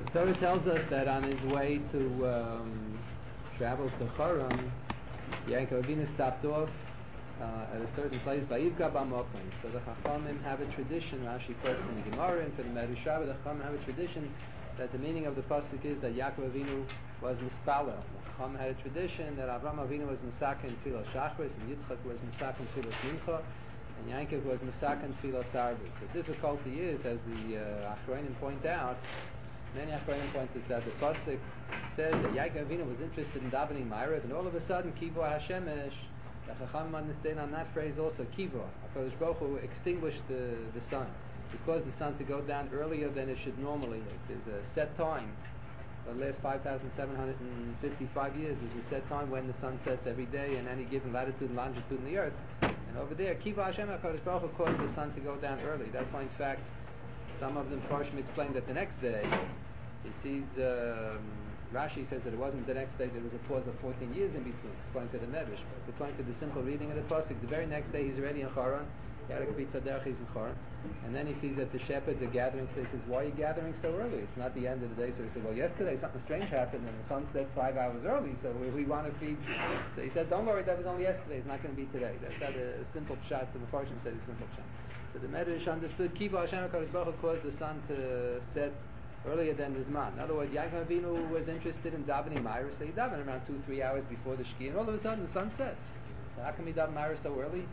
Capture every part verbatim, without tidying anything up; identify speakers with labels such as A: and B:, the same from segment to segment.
A: The Torah tells us that on his way to um, travel to Choron, Yaakov Avinu stopped off uh, at a certain place, Vayivka B'Mokom. So the Chachamim have a tradition, Rashi quotes from the Gemara and from the Medrash Rabbah, the Chachamim have a tradition that the meaning of the pasuk is that Yaakov Avinu was Mispala. The Chacham had a tradition that Avraham Avinu was Misaka in Tfilah Shachris, and Yitzchak was Misaka in Tfilah Mincha, and Yaakov was Misaka in Tfilah Sarvis. The difficulty is, as the uh, Achronim point out, many Achronim point this out, the pasuk says that Yaakov Avinu was interested in davening Ma'ariv, and all of a sudden, Kivo Hashemesh, the Chacham understand on that phrase also, Kivo, HaKadosh Baruch Hu extinguished the, the sun. He caused the sun to go down earlier than it should normally. Like there's a set time. For the last five thousand seven hundred fifty-five years, there's a set time when the sun sets every day in any given latitude and longitude in the earth. And over there, Kiva Hashem HaKadosh Baruch Hu caused the sun to go down early. That's why, in fact, some of them Farshim explain that the next day, he sees, um, Rashi says that it wasn't the next day, there was a pause of fourteen years in between, according to the Medrash. But according to the simple reading of the pasuk, the very next day he's already in Choron. He's in Choron, and then he sees that the shepherds are gathering. So he says, "Why are you gathering so early? It's not the end of the day." So he said, "Well, yesterday something strange happened, and the sun set five hours early. So we, we want to feed." So he said, "Don't worry, that was only yesterday. It's not going to be today." That's not a simple shot. The Mepharshim said a simple shot. So the Medrash understood Kiva Hashem HaKadosh Baruch Hu caused the sun to set earlier than the Zman. In other words, Yaakov Avinu was interested in davening Ma'ariv, so he davened around two, three hours before the Shkia, and all of a sudden the sun sets. So how can we daven Ma'ariv so early?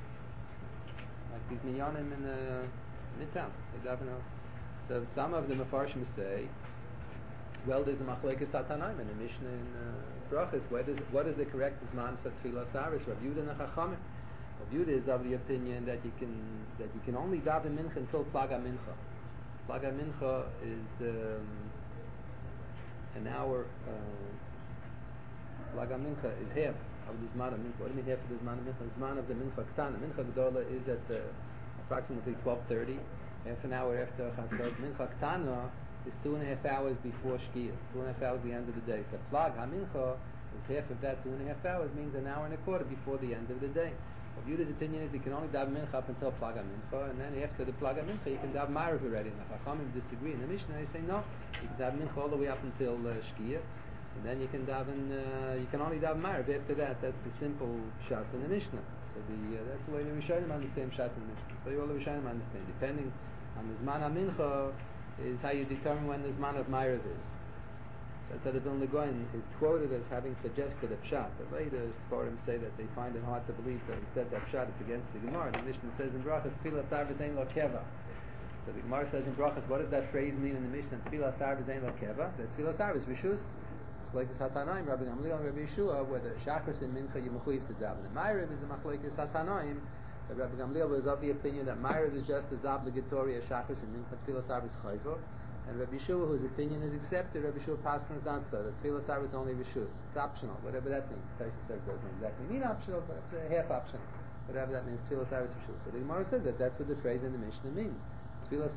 A: Like these minyanim in uh, Midtown. They daven out. So some of the Mefarshim say, well, there's a machlekes satanaim in the Mishnah in uh, Brachas. What is what is the correct zman for tefillah saris? Rav Yehuda and Chachamim. Rav Yehuda is of the opinion that you can that you can only daven mincha until plaga mincha. Plaga mincha is um, an hour. Uh, plaga mincha is half of the Zman of Mincha. What do you mean half of the Zman of Mincha? The Zman of the Mincha Ktana. Mincha Gdola is at uh, approximately twelve thirty, half an hour after Chatzot. Mincha Ktana is two and a half hours before Shkia, two and a half hours at the end of the day. So Plag HaMincha is half of that two and a half hours, means an hour and a quarter before the end of the day. Rav Yehuda's opinion is you can only daven Mincha up until Plag HaMincha, and then after the Plag HaMincha you can daven Ma'ariv already. And the Chachamim disagree. In the Mishnah they say no, you can daven Mincha all the way up until uh, Shkia. And then you can daven, uh, you can only daven Ma'ariv after that. That's the simple shot in the Mishnah. So the uh, that's the way the Rishonim understand shot in the Mishnah. So all the Rishonim understand. Depending on the Zman HaMincha is how you determine when the Zman of Ma'ariv is. That's how the Vilna Gaon is quoted as having suggested a pshat. But later Sforim say that they find it hard to believe that he said that pshat is against the Gemara. The Mishnah says in Brachas, Tfilah Sarvis Ein Lo Keva. So the Gemara says in Brachas, what does that phrase mean in the Mishnah? Tfilah Sarvis Ein Lo Keva. That's Tfilah Sarvis Rishus. Like the Satanaim, Rabbi Gamliel and Rabbi Yeshua, where the Shachris and Mincha you mechuyev to daven. And Ma'ariv is a machlekes Satanaim. But Rabbi Gamliel was of the opinion that Ma'ariv is just as obligatory as Shachris and Mincha. Tfilah Sarvis Chayva. And Rabbi Yeshua, whose opinion is accepted, Rabbi Yeshua Paskin is not so. The Tfilah Sarvis is only Rishus. It's optional, whatever that means. Taisa says it doesn't exactly mean optional, but it's a half optional. Whatever that means, Tfilah Sarvis Rishus. So the Gemara says that that's what the phrase in the Mishnah means. Tfilah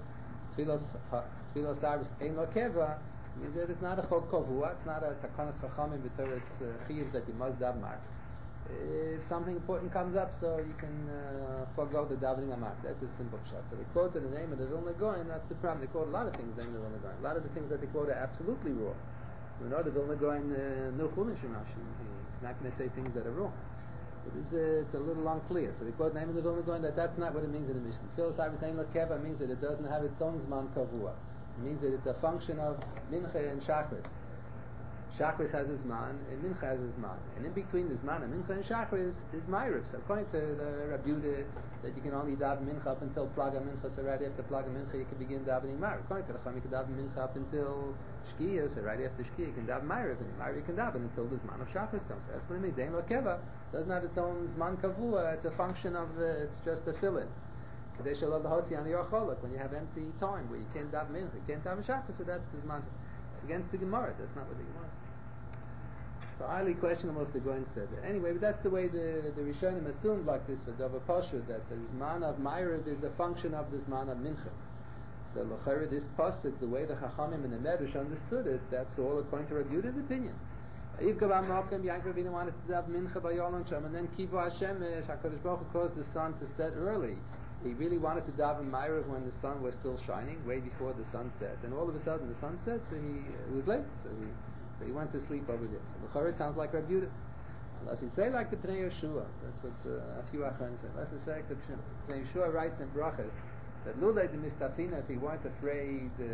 A: Sarvis Ein Lo Keva means that it's not a chok kavua, it's not a takanas chachamim b'teres chiyuv that you must daven Ma'ariv. If something important comes up, so you can uh, forego the davening Ma'ariv. That's a simple shot. So they quoted the name of the Vilna Gaon. That's the problem. They quote a lot of things. The name of the Vilna Gaon. A lot of the things that they quote are absolutely wrong. We know the Vilna Gaon no chumash in Rashi. He's not going to say things that are wrong. So this is uh, it's a little unclear. So they quote the name of the Vilna Gaon that that's not what it means in the Mishnah. Tfilah Sarvis Ein Lo Keva means that it doesn't have its own zman kavua. It means that it's a function of Mincha and Shachris. Shachris has a Zman, and Mincha has a Zman. And in between the Zman and Mincha and Shachris is Ma'ariv. So according to the Rabbi Yehuda, that you can only daven Mincha up until Plaga Mincha, so right after Plaga Mincha you can begin davening Ma'ariv. According to the Chacham, you can daven Mincha up until Shkia, so right after Shkia you can daven Ma'ariv, and Ma'ariv you can daven until the Zman of Shachris comes. So that's what it means. Ein Lo Keva doesn't have its own Zman Kavua, it's a function of, uh, it's just a fill-in. When you have empty time where you can't daven mincha, you can't daven shachar, so that's the zman. It's against the Gemara. That's not what the Gemara says. So highly questionable if the Goin said that. Anyway, but that's the way the the Rishonim assumed like this for Dover Pashut, that the zman of Ma'ariv is a function of the zman of mincha. So l'chayre this pasuk, the way the Chachamim and the Medrash understood it, that's all according to Rabbi Yehuda's opinion. Yaakov Avinu wanted to daven mincha by Yolon Sham, and then Kivo Hashem, HaKadosh Baruch Hu caused the sun to set early. he really wanted to daven Ma'ariv when the sun was still shining, way before the sun set. And all of a sudden the sun set, so he it was late, so he so he went to sleep over there. So the Chorah sounds like Rabbi Yehuda. Unless he say like the Pnei Yeshua, that's what uh, a few Achronim say. Unless he say like the Pnei Yeshua writes in Brachas that Lulei the Mistafina, if he weren't afraid uh,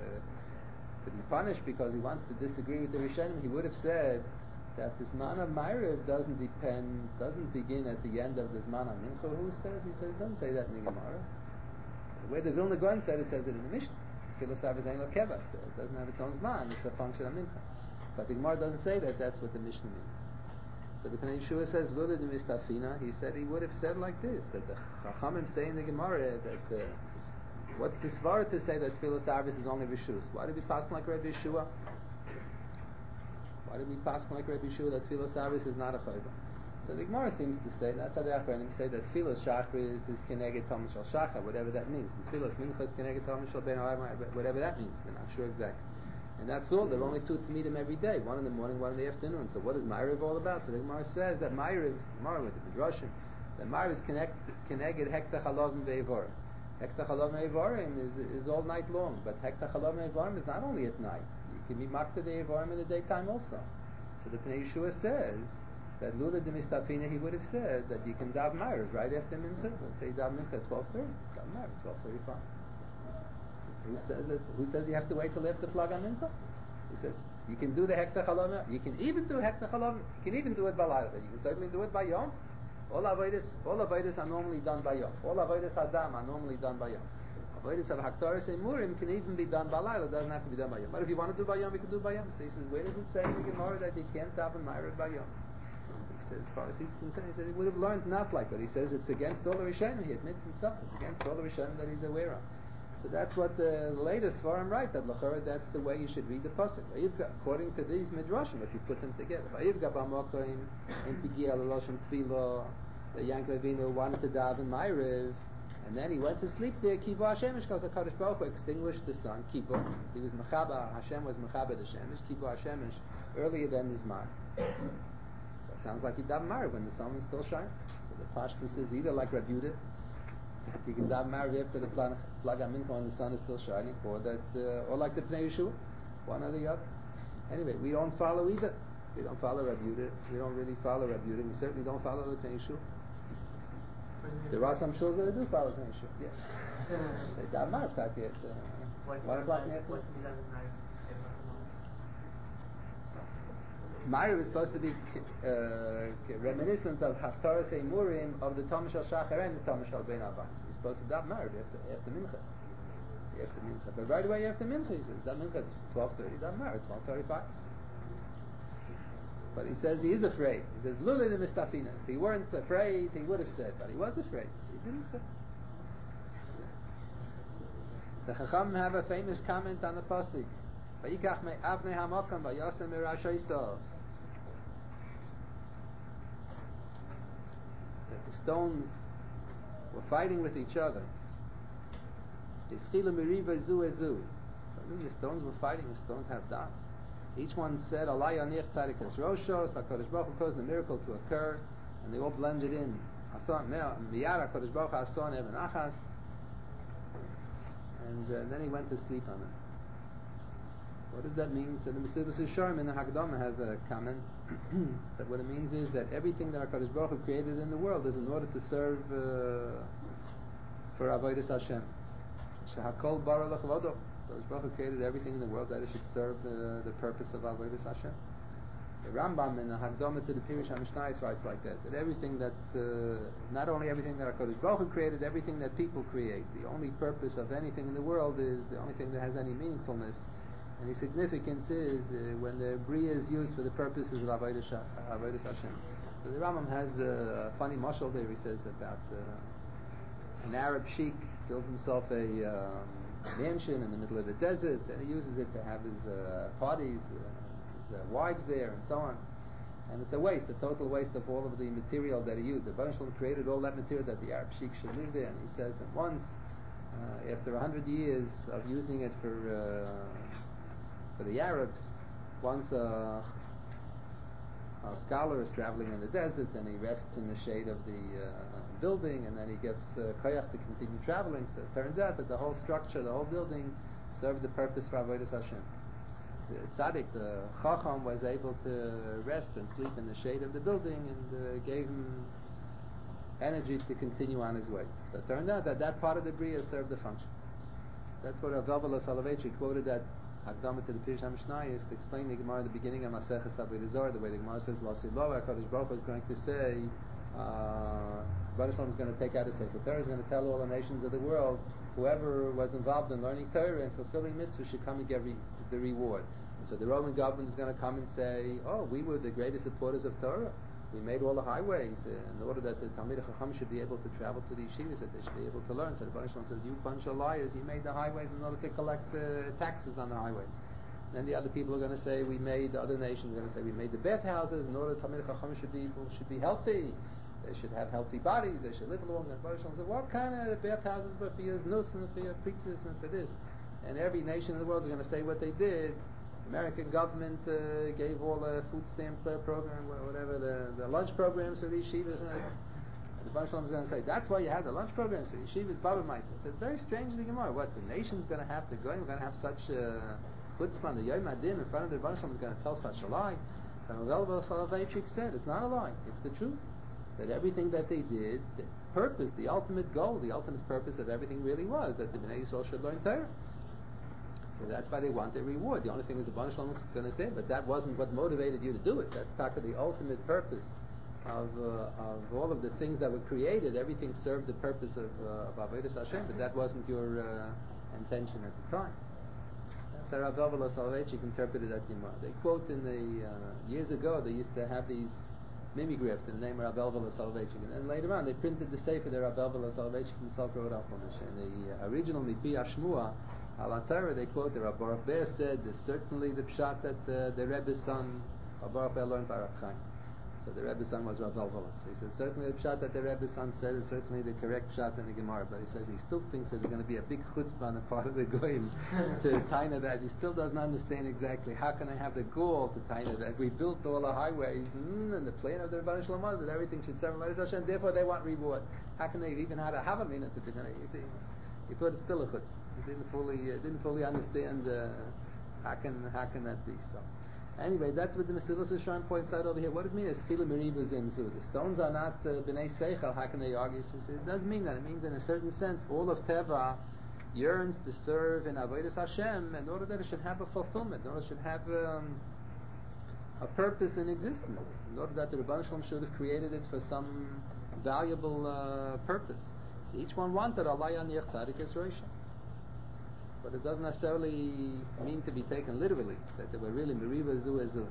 A: to be punished because he wants to disagree with the Rishonim, he would have said that the Zman of Ma'ariv doesn't depend, doesn't begin at the end of the Zman of Mincha. Who says? He says, it doesn't say that in the Gemara. The way the Vilna Gaon said it, says it in the Mishnah. Tfilas Arvis Ein Lo Kevat. It doesn't have its own Zman. It's a function of Mincha. But the Gemara doesn't say that. That's what the Mishnah means. So the Pnei Yeshua says, Lula de Mistafina. He said he would have said like this, that the Chachamim say in the Gemara that uh, what's the svara to say that Tfilas Arvis is only Rishus? Why did we pass like Rabbi Yeshua? Why did we pass like Rabbi Yeshua that Tfilas Arvis is not a chayva? So the Gemara seems to say, that's how the Achronim say, that Tfilas Shachris is Keneged Talmud Shal Shacha, whatever that means. And Tfilas Mincha is Keneged Talmud Shal Ben Arayim, whatever that means. We're not sure exactly. And that's all. There are only two to meet him every day, one in the morning, one in the afternoon. So what is Ma'ariv all about? So the Gemara says that Ma'ariv, Gemara with the Midrashim, that Ma'ariv is Keneged Hekta Chalavim Ve'evorim. Hekta Chalavim Ve'evorim is, is all night long, but Hekta Chalavim Ve'evorim is not only at night. You can be Makta the Evorim in the daytime also. So the Pnei Yeshua says that Lula de Mistafina, he would have said that you can dav Ma'ariv right after Mincha. Let's say you dav Mincha at twelve thirty. Dav Ma'ariv twelve thirty-five. Who says that? Who says you have to wait till after Plag Mincha? He says you can do the Hekta Chalavim. You can even do Hekta Chalavim. You can even do it by Laila. You can certainly do it by Yom. All avodas, all avodas are normally done by Yom. All avodas Adam are normally done by Yom. Avodas of Haktaris Emurim can even be done by Laila. It doesn't have to be done by Yom. But if you want to do by Yom, you can do by Yom. So he says, where does it say in the Gemara that you can't daven Ma'ariv by Yom? He says, as far as he's concerned, he says he would have learned not like that. He says it's against all the Rishonim. He admits himself it's against all the Rishonim that he's aware of. So that's what the latest Svarim write, that L'chorah, that's the way you should read the pasuk. According to these midrashim, if you put them together, Vayivga b'mokoim in Pigia l'loshem tefillah, the Yankov Avinu wanted to daven Ma'ariv, and then he went to sleep there. Kiva Hashemish, because the Kadosh Baruch Hu extinguished the sun. Kiva, he was mechaba. Hashem was mechaba the Shemish. Kiva Hashemish earlier than his man. So it sounds like he daven Ma'ariv when the sun was still shining. So the Pashtus is either like Rabbi Yehuda, that you can daven Ma'ariv after the Plag Mincha when the sun is still shining, or that, uh, or like the Pnei Yeshua, one or the other. Anyway, we don't follow either. We don't follow Rabbi Yehuda. We don't really follow Rabbi Yehuda. We certainly don't follow the Pnei Yeshua. There are some shuls that do follow Pnei Yeshua. Yeah. They daven Ma'ariv tak at uh, one o'clock in the afternoon. Ma'ariv is supposed to be uh, reminiscent of Haftarah Seimurim of the Talmud Shal Shachar and the Talmud Shal Ben Avayim. So he's supposed to daven Ma'ariv after, after Mincha. After Mincha. But right away after Mincha, he says, daven Mincha at twelve thirty, daven Ma'ariv at twelve thirty-five. But he says he is afraid. He says, Lula de Mistafina. If he weren't afraid, he would have said. But he was afraid. So he didn't say. The Chacham have a famous comment on the pasuk. Vayikach me avnei hamakam vayasem mirashaysov. That the stones were fighting with each other. Ischilu miriva zu ezu. The stones were fighting. The stones have das. Each one said, Alay anich tzadikas roshos, HaKadosh Baruch Hu caused the miracle to occur, and they all blended in. Miyad HaKadosh Baruch Hu Ason Eben Achas, and uh, then he went to sleep on it. What does that mean? So the Mesillas Yesharim in the Hagdama has a comment that what it means is that everything that HaKadosh Baruch Hu created in the world is in order to serve uh, for Avodas Hashem. Shehakol bara l'chavodo. Kadosh Baruch Hu created everything in the world that it should serve the, the purpose of Avodas Hashem. The Rambam in the Hagdama to the Pirush HaMishnayos writes like that, that everything that, uh, not only everything that HaKadosh Baruch Hu created, everything that people create, the only purpose of anything in the world is, the only thing that has any meaningfulness, any significance is uh, when the Bria is used for the purposes of Avodas Hashem. So the Rambam has a funny mashal there. He says about uh, an Arab sheik builds himself a um, mansion in the middle of the desert, and he uses it to have his uh, parties, uh, his uh, wives there, and so on. And it's a waste, a total waste of all of the material that he used. The Baruch Shalom created all that material that the Arab sheik should live there, and he says that once, uh, after a hundred years of using it for uh, for the Arabs, once uh, a scholar is traveling in the desert and he rests in the shade of the uh, building, and then he gets uh, koyach to continue traveling. So it turns out that the whole structure, the whole building, served the purpose for avodas Hashem. The tzaddik, the chacham, was able to rest and sleep in the shade of the building, and uh, gave him energy to continue on his way. So it turned out that that part of the bria served the function. That's what Rav Elvelah Soloveitchik quoted that Hakdama to the Pirush HaMishnah is to explain the Gemara at the beginning of Maseches Avodah Zarah, the way the Gemara says, Lo Silova, HaKadosh Baruch Hu is going to say, uh, Baruch Shalom is going to take out a Sefer Torah, is going to tell all the nations of the world, whoever was involved in learning Torah and fulfilling mitzvah should come and get re- the reward. So the Roman government is going to come and say, oh, we were the greatest supporters of Torah. We made all the highways uh, in order that the Talmidei Chacham should be able to travel to the yeshivas, that they should be able to learn. So the Baruch Shalom says, you bunch of liars, you made the highways in order to collect uh, taxes on the highways. Then the other people are going to say, we made, the other nations are going to say, we made the bathhouses in order that Talmidei Chacham should be, should be healthy. They should have healthy bodies, they should live long. And Baruch Shalom said, what kind of bathhouses were for your nus and for your preachers and for this? And every nation in the world is going to say what they did. American government uh, gave all the food stamp uh, program, whatever, the, the lunch programs for the yeshivas. And, and the Baruch Shalom is going to say, that's why you had the lunch programs for the yeshivas, Baba Maisa. So it's very strange, the Gemara. What, the nation's going to have to go, we're going to have such uh, chutzpah, the Yom Adin in front of the Baruch Shalom is going to tell such a lie. So Rav Elvelah Soloveitchik said, it's not a lie, it's the truth. That everything that they did, the purpose, the ultimate goal, the ultimate purpose of everything really was that the Bnei Yisrael should learn Torah. So that's why they want their reward. The only thing is the Baruch Shalom is going to say, but that wasn't what motivated you to do it. That's taka the ultimate purpose of uh, of all of the things that were created. Everything served the purpose of uh, of Avodas Hashem, but that wasn't your uh, intention at the time. That's how Rav Elvelah Soloveitchik interpreted that Gemara. They quote in the uh, years ago they used to have these mimeographed in the name of Rav Elvelah Soloveitchik, and then later on they printed the sefer that Rav Elvelah Soloveitchik himself wrote up on this. And the uh, original Mipi Ashmua Al Torah, they quote the Rav Baruch Ber said, there's certainly the pshat that uh, the Rebbe's son, Rav Baruch Ber learned by Rav Chaim. So the Rebbe's son was Rav Elvelah. So he says, certainly the pshat that the Rebbe's son said is certainly the correct pshat in the Gemara. But he says he still thinks that there's going to be a big chutzpah on the part of the Goyim to taina that. He still doesn't understand exactly how can I have the goal to taina that. We built all the highways mm, and the plan of the Rebbeinu Shalom was that everything should serve Avodas Hashem. Therefore they want reward. How can they even have a have a minute to do that? You see, he thought it's still a chutzpah. He didn't fully uh, didn't fully understand uh, how can how can that be. So anyway, that's what the Mesilas Yesharim points out over here. What does it mean? Eskila meriva zimzu. The stones are not uh, b'nei seichel. How can they argue? So it doesn't mean that. It means in a certain sense, all of Teva yearns to serve in Avodas Hashem in order that it should have a fulfillment, in order that it should have um, a purpose in existence, in order that the Rebbeinu Shalom should have created it for some valuable uh, purpose. So each one wanted Allah Yanich Tzadik Es Roisha. But it doesn't necessarily mean to be taken literally, that they were really meriva zu ezu.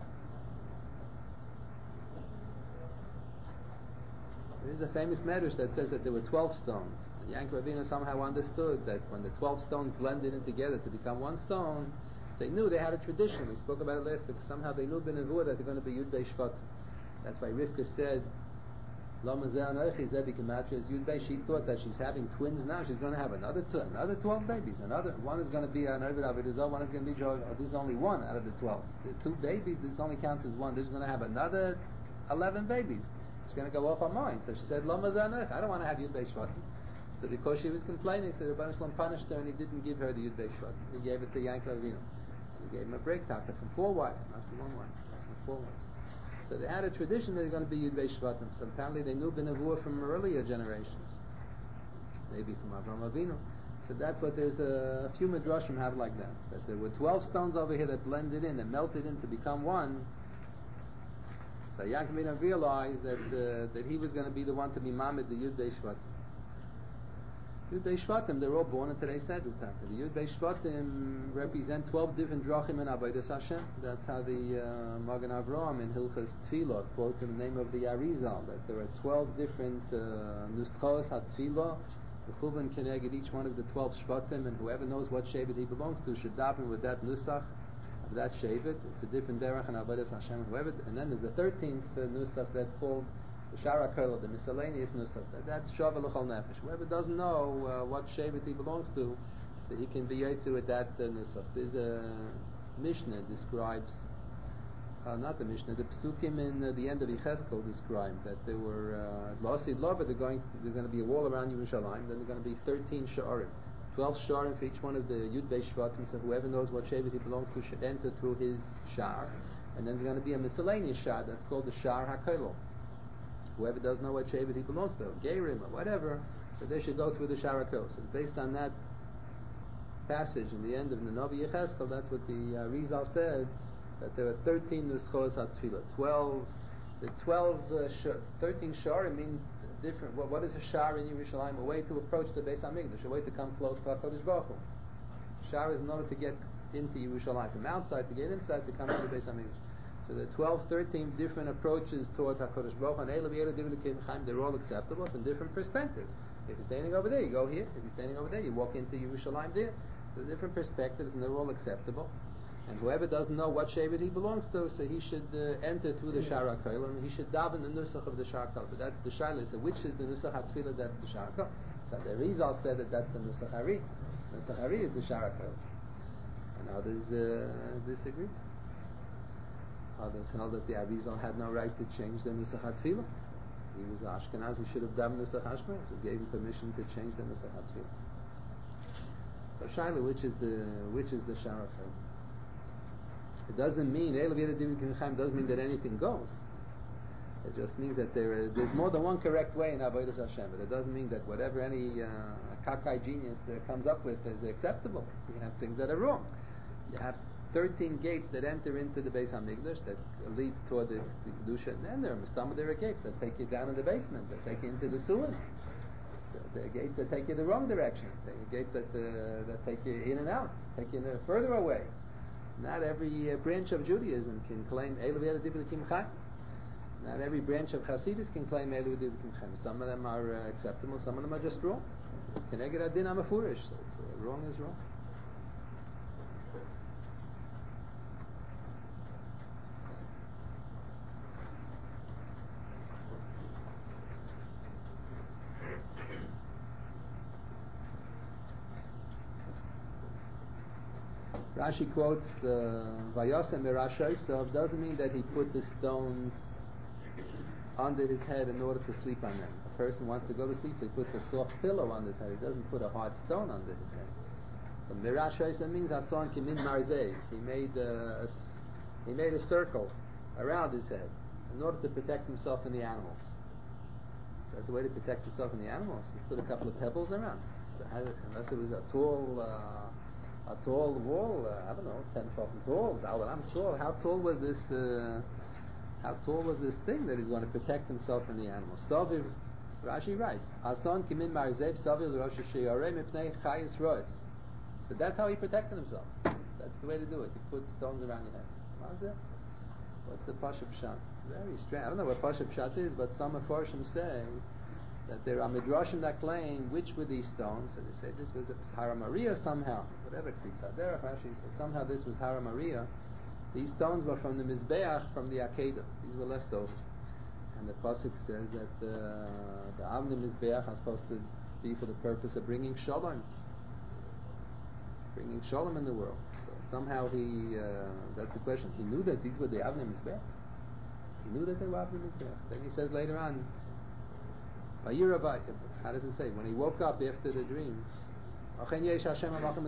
A: There is a famous medrash that says that there were twelve stones. And Yankov Avinu somehow understood that when the twelve stones blended in together to become one stone, they knew they had a tradition. We spoke about it last week. Somehow they knew b'nevuah that they're going to be Yud Bei Shvat. That's why Rivka said, Lama Zeh Anochi Zeh B'Gematria is Yud Bei. She thought that she's having twins now. She's going to have another two, another twelve babies. Another one is going to be an Ovid Avodah Zarah. One is going to be oh, this is only one out of the twelve. The two babies, this only counts as one. This is going to have another eleven babies. It's going to go off her mind. So she said, Lama Zeh Anochi. I don't want to have Yud Bei Shvat. So because she was complaining, so the Rebbeinu Shalom punished her and he didn't give her the Yud Bei Shvat. He gave it to Yankov Avinu. And he gave him a break doctor from four wives, not from one wife, from four wives. So they had a tradition that they're going to be Yud Bei Shvatim. So apparently they knew b'nevuah from earlier generations, maybe from Avraham Avinu. So that's what there's a, a few midrashim have like that. That there were twelve stones over here that blended in and melted in to become one. So Yaakov Avinu realized that uh, that he was going to be the one to be Mamid the Yud Bei Shvatim. Yud Bei Shvatim, they're all born in today's Seder Taka. The Yud Bei Shvatim represent twelve different drachim in Avodas Hashem. That's how the uh, Magen Avraham in Hilchas Tefillah quotes in the name of the Arizal that there are twelve different uh, nuschos ha-tefillah, v'chuvan keneged each one of the twelve Shvatim, and whoever knows what shevet he belongs to should daven with that nusach of that shevet. It's a different derech in Avodas Hashem. Whoever, and then there's a thirteenth uh, nusach that's called the Shara Kol, the miscellaneous nusach. That's Shava L'chol Nefesh. Whoever doesn't know uh, what shevet he belongs to, so he can be yotze with that uh, nusach. There's a Mishnah describes uh, not the Mishnah, the Psukim in uh, the end of Yecheskel describe that there were Lasid uh, but they're going, there's going to be a wall around Yerushalayim, then there are going to be thirteen Sha'arim, twelve Sha'arim for each one of the Yud Beis Shvatim, so whoever knows what Shevet he belongs to should enter through his Sha'ar, and then there's going to be a miscellaneous Sha'ar that's called the Sha'ar HaKolel. Whoever doesn't know what Shevet he belongs to, Gerim or whatever, so they should go through the Sha'ar HaKolel. So based on that passage in the end of the Navi Yecheskel, that's what the uh, Rizal said, that there were thirteen Nuschos HaTfilah, twelve, the twelve, uh, sh- thirteen Sha'ar means different. What, what is a Sha'ar in Yerushalayim? A way to approach the Beis HaMikdash, a way to come close to HaKadosh Baruch Hu. Sha'ar is in order to get into Yerushalayim, from outside to get inside to come to the Beis HaMikdash. So the twelve, thirteen different approaches toward HaKadosh Baruch Hu, and Eilu V'Eilu Divli K'Im Chaim, they're all acceptable from different perspectives. If you're standing over there, you go here. If you're standing over there, you walk into Yerushalayim there. So different perspectives, and they're all acceptable. And whoever doesn't know what Shevet he belongs to, so he should uh, enter through the Sha'ar HaKolel, and he should daven the Nusach of the Sha'ar HaKolel. But that's the Shaila. So which is the Nusach HaTfilah? That's the Sha'ar HaKolel. So the Rizal said that that's the Nusach Hari. Nusach Hari is the Sha'ar HaKolel. And others uh, disagree. Others held that the Arizal had no right to change the Nusach HaTfilah. He was Ashkenaz, he should have davened Nusach Ashkenaz, so gave him permission to change the Nusach HaTfilah. So Shaila, which is the which is the Sha'ar HaKolel? It doesn't mean doesn't mean that anything goes. It just means that there is, there's more than one correct way in Avodas Hashem. But it doesn't mean that whatever any uh, Kakai genius uh, comes up with is acceptable. You have things that are wrong. You have thirteen gates that enter into the Beis Hamikdash that leads toward the, the Kedusha, and then there are Mistama, there are gates that take you down in the basement, that take you into the sewers. There are gates that take you the wrong direction. There are gates that uh, that take you in and out, take you uh, further away. Not every uh, branch of Judaism can claim Eilu V'Eilu Divli K'Im Chaim. Not every branch of Hasidus can claim Eilu V'Eilu K'Im Chaim. Some of them are uh, acceptable, some of them are just wrong. Keneged Adin HaMefurish, so it's, uh, wrong is wrong. Rashi quotes Vayosem Merashaisav, doesn't mean that he put the stones under his head in order to sleep on them. A person wants to go to sleep, so he puts a soft pillow on his head. He doesn't put a hard stone under his head. So Merashaisav means Hasan Kimin Marzeh. He made a, a he made a circle around his head in order to protect himself from the animals. That's the way to protect yourself from the animals. You put a couple of pebbles around. Unless it was a tall uh, a tall wall, uh, I don't know, ten, twelve feet tall, I'm tall. How tall was this? Uh, how tall was this thing that he's going to protect himself from the animals? Saviv, Rashi writes, Asan kimin marzev saviv l'rosh hashiyarei mipnei chayis rois. So that's how he protected himself. That's the way to do it. You put stones around your head. How's that? What's the Pasha Pshat? Very strange. I don't know what Pasha Pshat is, but some Mefarshim say that there are midrashim that claim which were these stones. So they say this was Hara Maria somehow, whatever Ktitzaderach Rashi says, somehow this was Hara Maria. These stones were from the Mizbeach, from the Akedah. These were left over. And the Pasuk says that uh, the Avnei Mizbeach are supposed to be for the purpose of bringing Shalom. Bringing Shalom in the world. So somehow he, uh, that's the question, he knew that these were the Avnei Mizbeach. He knew that they were Avnei Mizbeach. Then he says later on, how does it say? When he woke up after the dream, he says,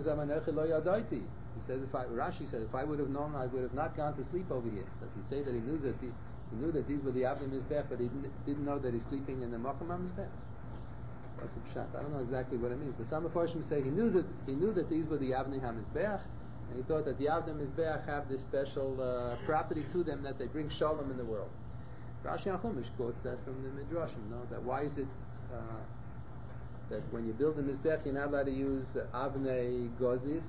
A: if I, Rashi said, if I would have known, I would have not gone to sleep over here. So if you say that he knew that the, he knew that these were the Avnei Mizbeach, but he didn't, didn't know that he's sleeping in the Makom HaMizbeach. What's the pshat? I don't know exactly what it means, but some Mefarshim say he knew that he knew that these were the Avnei HaMizbeach, and he thought that the Avnei HaMizbeach have this special uh, property to them that they bring shalom in the world. Rashi and Chumash quotes that from the Midrashim. No, that why is it uh, that when you build a mizbech, you're not allowed to use avnei gozis,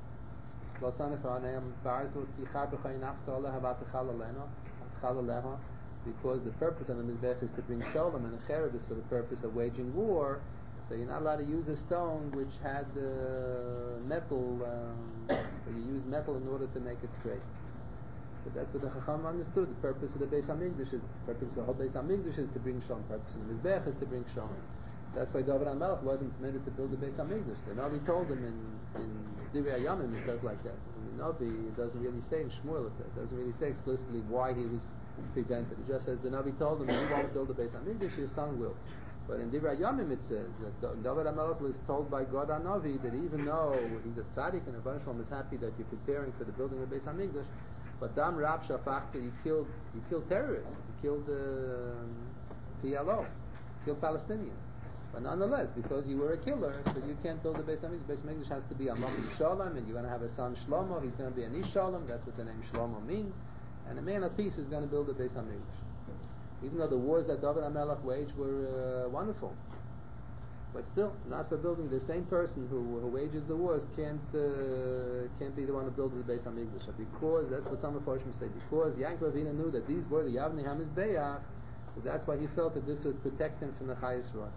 A: because the purpose of the mizbech is to bring shalom, and the cherub is for the purpose of waging war. So you're not allowed to use a stone which had uh, metal. Um, you use metal in order to make it straight. So that's what the Chacham understood. The purpose of the Beis Hamikdash is, the purpose of the whole Beis Hamikdash is to bring Shalom. The purpose of the Mizbech is to bring Shalom. That's why David HaMelech wasn't permitted to build the Beis HaMikdash. The Navi told him in, in Divrei Hayamim, it says like that. In the Navi, it doesn't really say in Shmuel, it doesn't really say explicitly why he was prevented. It just says the Navi told him, you won't build the Beis HaMikdash, your son will. But in Divrei Hayamim it says that David HaMelech was told by God HaNavi that even though he's a tzaddik and Rebbeinu Shalom is happy that you're preparing for the building of the Beis HaMikdash, but Dam Rab Shafachta, he killed, he killed terrorists, he killed uh, P L O, killed Palestinians. But nonetheless, because you were a killer, so you can't build the Beis HaMikdash. The Beis HaMikdash has to be a Malach Shalom, and you're going to have a son Shlomo. He's going to be an Ish Shalom. That's what the name Shlomo means. And a man of peace is going to build the Beis HaMikdash. Even though the wars that David HaMelech waged were uh, wonderful, but still, not for building. The same person who, who wages the wars can't uh, can't be the one who builds the Beis HaMikdash. Because that's what some of Farshim say. Because Yankov Avinu knew that these were the Yavnei HaMizbeach, so that's why he felt that this would protect him from the Chayes Rosh.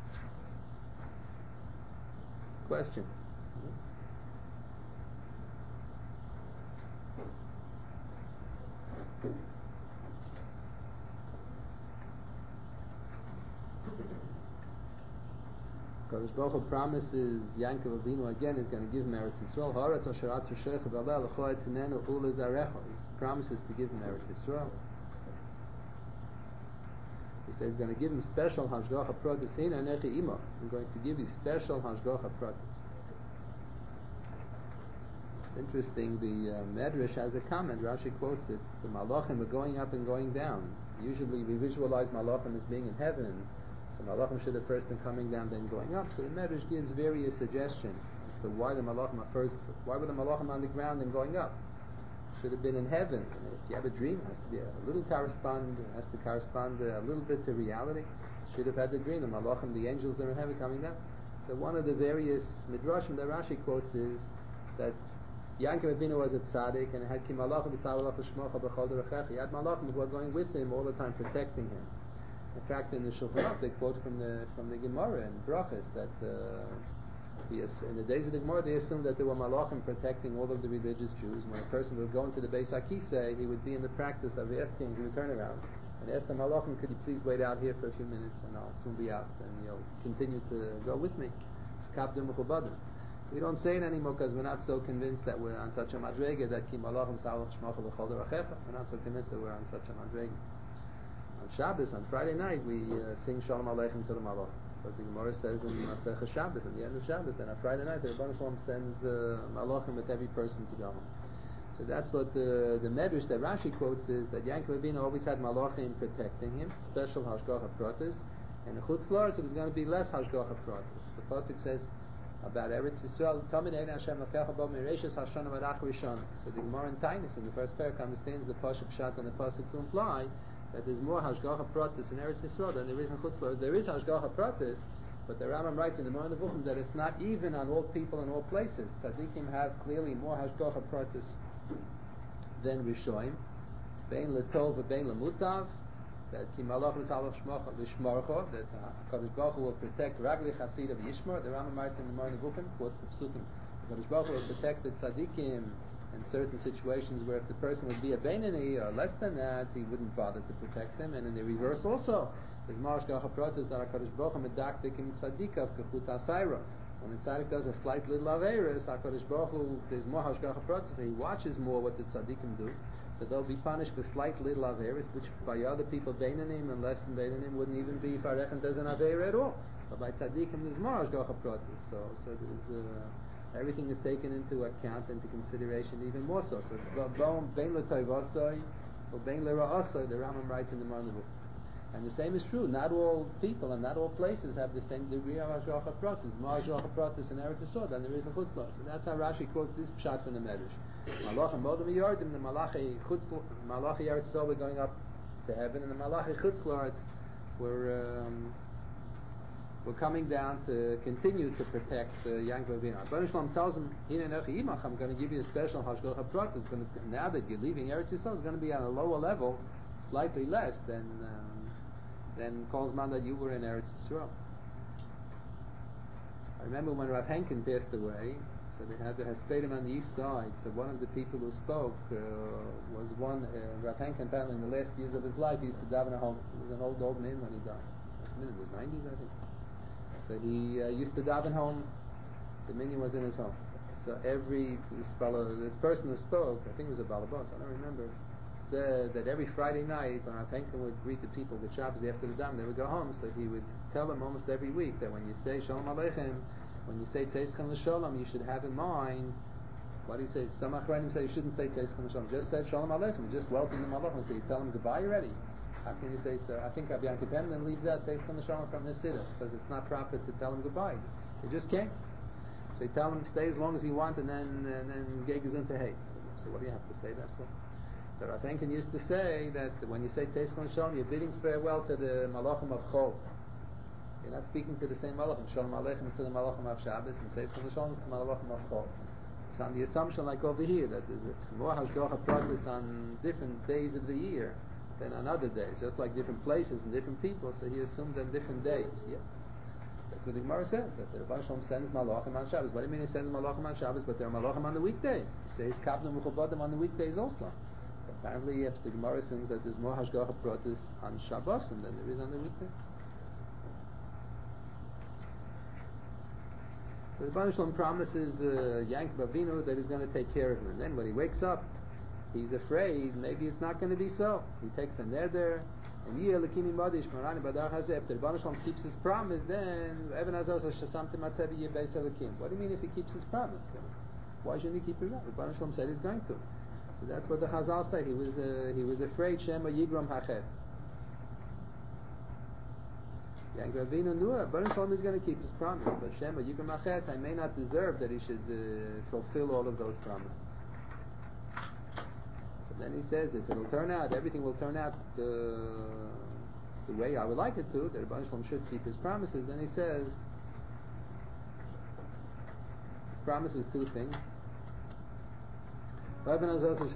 A: Question. Kadosh Baruch Hu promises Yankov Avinu again is going to give him Eretz Yisrael. Haaretz asher at Sheikh v'aleh l'cho etzimenu ule zarecho. He promises to give him Eretz Yisrael. He says he's going to give him special hashgacha pratis. Hina nechi imo. I'm going to give you special hashgacha pratis. It's interesting. The uh, Medrash has a comment. Rashi quotes it. The malachim are going up and going down. Usually we visualize malachim as being in heaven. So malachim should have first been coming down, then going up. So the Medrash gives various suggestions as to why the malachim are first. Why were the malachim on the ground and going up? Should have been in heaven. And if you have a dream, it has to be a little correspond. It has to correspond a little bit to reality. Should have had the dream. The malachim, the angels are in heaven coming down. So one of the various midrashim that Rashi quotes is that Yankov Avinu was a tzaddik and had ki malachim b'tawalach l'shmocha b'chol derechach. He had malachim who were going with him all the time, protecting him. In fact, in the Shulchan Aruch, they quote from the from the Gemara and Brachas that uh, the, in the days of the Gemara, they assumed that there were malachim protecting all of the religious Jews. When a person would go into the Beis HaKisei, he would be in the practice of asking, he would turn around and ask the malachim, could you please wait out here for a few minutes and I'll soon be out, and you'll continue to go with me. We don't say it anymore because we're not so convinced that we're on such a madrega that ki malachim salach shmocha l'chol derachecha. We're not so convinced that we're on such a madrega. On Shabbos, on Friday night, we uh, sing Shalom Aleichem to the malachim. But the Gemara says in Masechah Shabbos, at the end of Shabbos, then on Friday night, the Rebbeinu Shalom sends uh, malachim with every person to go home. So that's what the the Medrash that Rashi quotes is that Yankov Avinu always had malachim protecting him, special hashgacha pratis, and in Chutz La'aretz it was going to be less hashgacha pratis. The pasuk says about Eretz Yisrael, Tamid Ein Hashem Lakecha Bo Mereishis Hashana Varach Rishona. So the Gemara in Tainus in the first parak understands the pasuk pshat and the pasuk to imply that there's more hashgacha pratis in Eretz Yisrael than there is in Chutz La'aretz. There is hashgacha pratis, but the Rambam writes in the Moreh Nevuchim that it's not even on all people in all places. Tzaddikim have clearly more hashgacha pratis than Rishoim. Bein letov v'bein lemutav. That ki malach l'salach shmocha l'shmorcha. That Hakadosh Baruch Hu will protect ragli chasida v'yishmor. The Rambam writes in the Moreh Nevuchim, quotes the Pesukim. Hakadosh Baruch Hu will protect the tzaddikim in certain situations where if the person would be a Beinani or less than that, he wouldn't bother to protect them. And in the reverse also, there's more hashgacha pratis that HaKadosh Baruch Hu medaktik im tzadikav kechut asayra. When a tzaddik does a slight little averis, HaKadosh Baruch Hu, there's more hashgacha pratis, so he watches more what the tzaddikim do. So they'll be punished for slight little averis, which by other people Beinanim and less than Beinanim wouldn't even be if Arechem does an aver at all. But by tzaddikim there's more hashgacha pratis. So, so there's uh, everything is taken into account, into consideration even more so. So bein l'toivosoi or bein l'ra'osoi, the Rambam writes in the Moreh Nevuchim. And the same is true. Not all people and not all places have the same degree of hashgacha pratis. There's more hashgacha pratis in Eretz Yisrael than there is in Chutz La'aretz. So that's how Rashi quotes this pshat from the Medrash. Malachim modem yardim, the malachi Chutz, malachi Eretz Yisrael were going up to heaven, and the malachi Chutz La'aretz were um, were coming down to continue to protect uh, Yankov Avinu. Rebbeinu Shalom tells him, I'm going to give you a special hashgacha pratis, but now that you're leaving Eretz Yisrael, it's going to be on a lower level, slightly less than um, than Kol Zman that you were in Eretz Yisrael. I remember when Rav Henkin passed away, so they had the Hespedim on the east side, so one of the people who spoke uh, was one, uh, Rav Henkin apparently in the last years of his life, he used to daven at home. He was an old, old man when he died. It was in his nineties, I think. So he uh, used to daven home. The minyan was in his home. So every this fellow, this person who spoke, I think it was a balabos, I don't remember, said that every Friday night when Rav Henkin would greet the people with Shabbos after the daven, they would go home. So he would tell them almost every week that when you say Shalom Aleichem, when you say Tzeischem L'Sholom, you should have in mind. What do you say? Some Achronim say you shouldn't say Tzeischem L'Sholom. Just say Shalom Aleichem. You just welcome the Malachim. So you tell them goodbye already. How can you say so? I think Rabbi Yankiv Emden leaves out Tzeischem L'Sholom from his siddur because it's not proper to tell them goodbye. You just can't. So you tell him stay as long as you want, and then and then Geg is into hate. So what do you have to say that for? So Rav Henkin used to say that when you say Tzeischem L'Sholom, you're bidding farewell to the Malachim of Chol. You're not speaking to the same Malachim. Shalom Aleichem is to the Malachim of Shabbos, and Tzeischem L'Sholom is to the Malachim of Chol. It's on the assumption, like over here, that there's more Hashgacha Pratis on different days of the year than on other days, just like different places and different people. So he assumed on different days. Yeah. That's what the Gemara says, that the Rebbe Shalom sends Malachim on Shabbos. What do you mean he sends Malachim on Shabbos, but there are Malachim on the weekdays? He says Kabna Mechubadim on the weekdays also. So apparently, yes, the Gemara assumes that there's more Hashgacha Pratis on Shabbos than there is on the weekdays. So the Rebbe Shalom promises uh, Yankov Avinu that he's going to take care of him. And then when he wakes up, he's afraid maybe it's not going to be so. He takes a neder, and if the Rebbe Shalom keeps his promise, then what do you mean if he keeps his promise? Why shouldn't he keep it? Rebbe Shalom said he's going to. So that's what the Chazal say. He was uh, he was afraid Shema Yigram Hachet. Yankov Avinu knew it. Rebbe Shalom is going to keep his promise, but Shema Yigram Hachet, I may not deserve that he should uh, fulfill all of those promises. Then he says, if it will turn out, everything will turn out uh, the way I would like it to, that Rebbe Shalom should keep his promises. Then he says, promises two things. Promises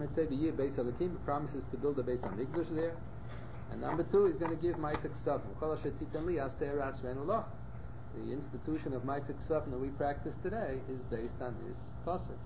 A: to build a base on Mikdash there. And number two, he's going to give Ma'aseh Ksavim. The institution of Ma'aseh Ksavim that we practice today is based on this pasuk.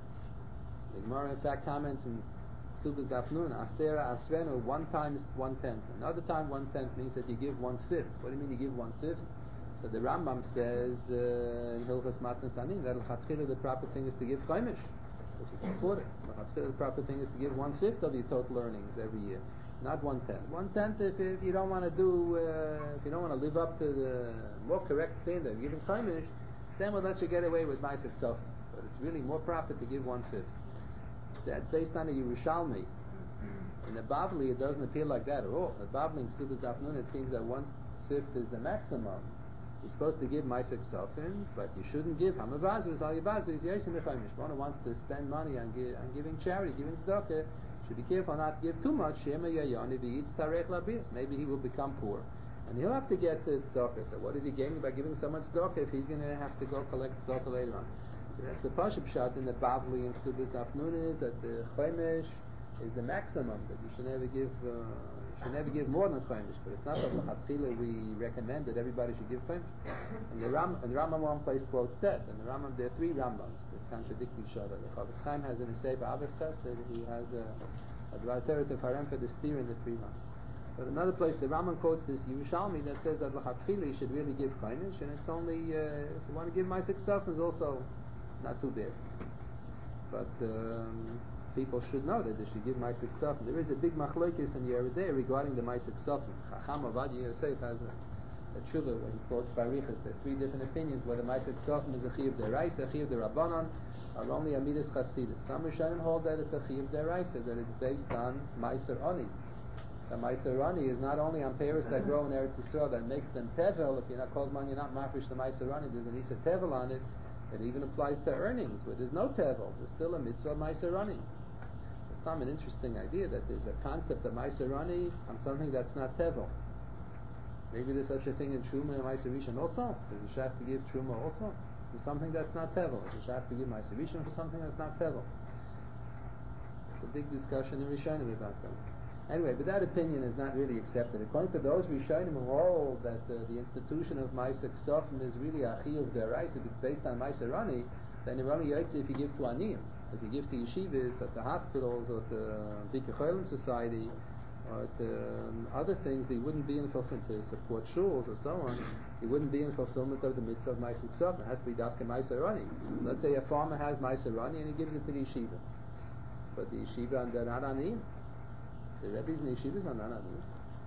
A: The Gemara, in fact, comments in Subas Dafnun, Asera Asrenu, one times one tenth. Another time one tenth means that you give one fifth. What do you mean you give one fifth? So the Rambam says uh, in Hilchas Matan Sanim that the proper thing is to give chaimish, which is important. The proper thing is to give one fifth of your total earnings every year, not one tenth. One tenth if, if you don't want to do, uh, if you don't want to live up to the more correct standard of giving chaimish, then we'll let you get away with Ma'aseh Ksavim. But it's really more proper to give one fifth. That's based on a Yerushalmi. In the Bavli, it doesn't appear like that at all. In the Bavli, in Subas Dafnun, it seems that one-fifth is the maximum. You're supposed to give Ma'aseh Ksavim, but you shouldn't give Hamavazris, Al Yavazris, Yesim Echaymish. One who wants to spend money on, gi- on giving charity, giving tzedakah, should be careful not to give too much. Shema Yayani v'yitz tarech labis. Maybe he will become poor, and he'll have to get the tzedakah. So what is he gaining by giving so much tzedakah if he's going to have to go collect tzedakah later on? So that's the Pashup Pshat in the Bavli and Subas Dafnun is that the Chaimish is the maximum, that you should never give uh, you should never give more than Chaimish. But it's not that L'chatchila we recommend that everybody should give Chaimish. And the Ram and the Rambam one place quotes that. And the Rambam, there are three Rambams that contradict each other. The Chavetz Chaim has in his Sefer Avos Chesed, he has a, a Dvarateret Harem for the steer in the three Rambams. But another place, the Rambam quotes this Yerushalmi that says that L'chatchila you should really give Chaimish, and it's only uh, if you want to give Ma'aseh Ksavim is also not too bad. But um, people should know that they should give Ma'aseh Ksavim. There is a big machlokes in Yeridei regarding the Ma'aseh Ksavim. Chacham Ovadia Yosef has a, a tshuva where he quotes Barichas. There are three different opinions whether Ma'aseh Ksavim is a chiyuv deraisa, a chiyuv derabanan, or only a midas chasidus. Some Rishonim hold that it's a chiyuv deraisa, that it's based on Ma'aser Oni. The Ma'aser Ani is not only on pears that grow in Eretz Yisrael that makes them tevel. If you're not called man, you're not mafresh the Ma'aser Ani. There's an isa tevel on it. It even applies to earnings where there's no tevel. There's still a mitzvah Ma'aser Ani. It's not an interesting idea that there's a concept of Ma'aser Ani on something that's not tevel. Maybe there's such a thing in Truma and Ma'aser Rishon also. Does a shach to give Truma also for something that's not tevel? Does a shach to give Ma'aser Rishon for something that's not tevel? It's a big discussion in Rishonim about that. Anyway, but that opinion is not really accepted. According to those Rishonim who hold that uh, the institution of Ma'aseh Ksavim is really a chiyuv deraisa, if it's based on Ma'aser Ani, then it only yaitz if you give to aniyim. If you give to yeshivas, at the hospitals, or the Bikkur Cholim Society, or to um, other things, he wouldn't be in fulfillment to support shuls or so on. He wouldn't be in fulfillment of the mitzvah of Ma'aseh Ksofim. It has to be Dafka Ma'aseh Rani. Let's say a farmer has Ma'aseh Rani and he gives it to the yeshiva, but the yeshiva and they're not aniyim. The rabbis and the yeshivas are not aniyim.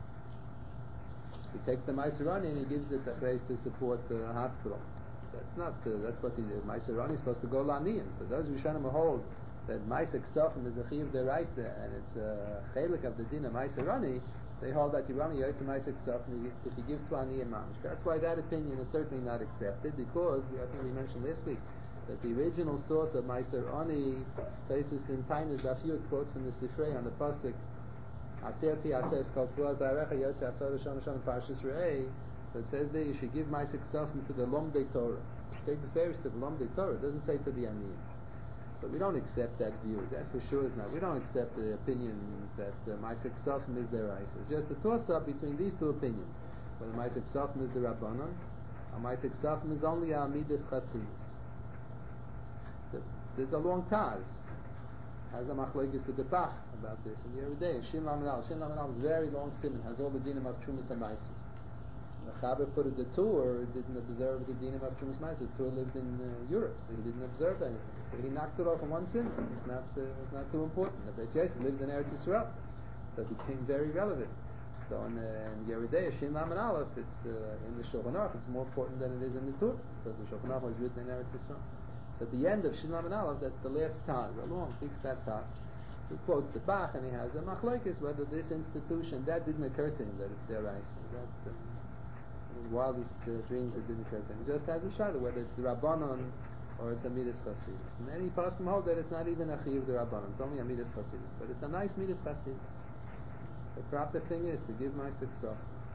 A: He takes the Ma'aseh Rani and he gives it to to support the uh, hospital. That's not. Uh, that's what the Ma'aseh Rani is supposed to go laniyim. So those Rishonim hold that Ma'aseh Ksofim is a chiyuv deraisa and it's a chelik of the din of Ma'aseh Rani. They hold that you run a yotze Ma'aseh Ksofim if you give to aniyim mamish. That's why that opinion is certainly not accepted, because we, I think we mentioned last week that the original source of Ma'aseh Rani, Taisus in Tainas Dafiyut, quotes from the Sifrei on the pasuk Aserti Aser Skal Tvuah Zarecha Yotze Asar Shon Shon Parshas Re'ei. So it says there you should give Ma'aseh Ksofim to the Lomdei Torah. Take the fairest to the Lomdei Torah. It doesn't say to the aniyim. So we don't accept that view. That for sure is not. We don't accept the opinion that uh, Ma'aseh Ksofim is the Rais. It's just a toss-up between these two opinions. Whether Ma'aseh Ksofim is the Rabbanon, or Ma'aseh Ksofim is only a Midas Chatzidus. There's a long taz. Has a machlokes with the Bach about this. And the other day, Shin Lamanal. Shin Lamanal is very long simon. Has all the dinim of Trumas and Maisus. The Chaber put it the Tur didn't observe the dinim of Trumas Maisus. The Tur lived in uh, Europe, so he didn't observe anything. So he knocked it off in one sin. It's not, uh, it's not too important. The Beis Yosef lived in Eretz Yisrael, so it became very relevant. So in, uh, in Yeridei, Shin Laman Aleph, it's uh, in the Shulchan Aruch. It's more important than it is in the Tur, because the Shulchan Aruch was written in Eretz Yisrael. So at the end of Shin Laman Aleph, that's the last taz, a long, big fat taz. He quotes the Bach, and he has a machlokes whether this institution, that didn't occur to him that it's their Rais. That uh, in his wildest uh, dreams it didn't occur to him. He just has a shadow whether it's the Rabbanon or it's a Midas Chasidus. Many Paskim hold that it's not even a Chiyuv the Rabbanon, it's only a Midas Chasidus. But it's a nice Midas Chasidus. The proper thing is to give Ma'aseh Ksofim.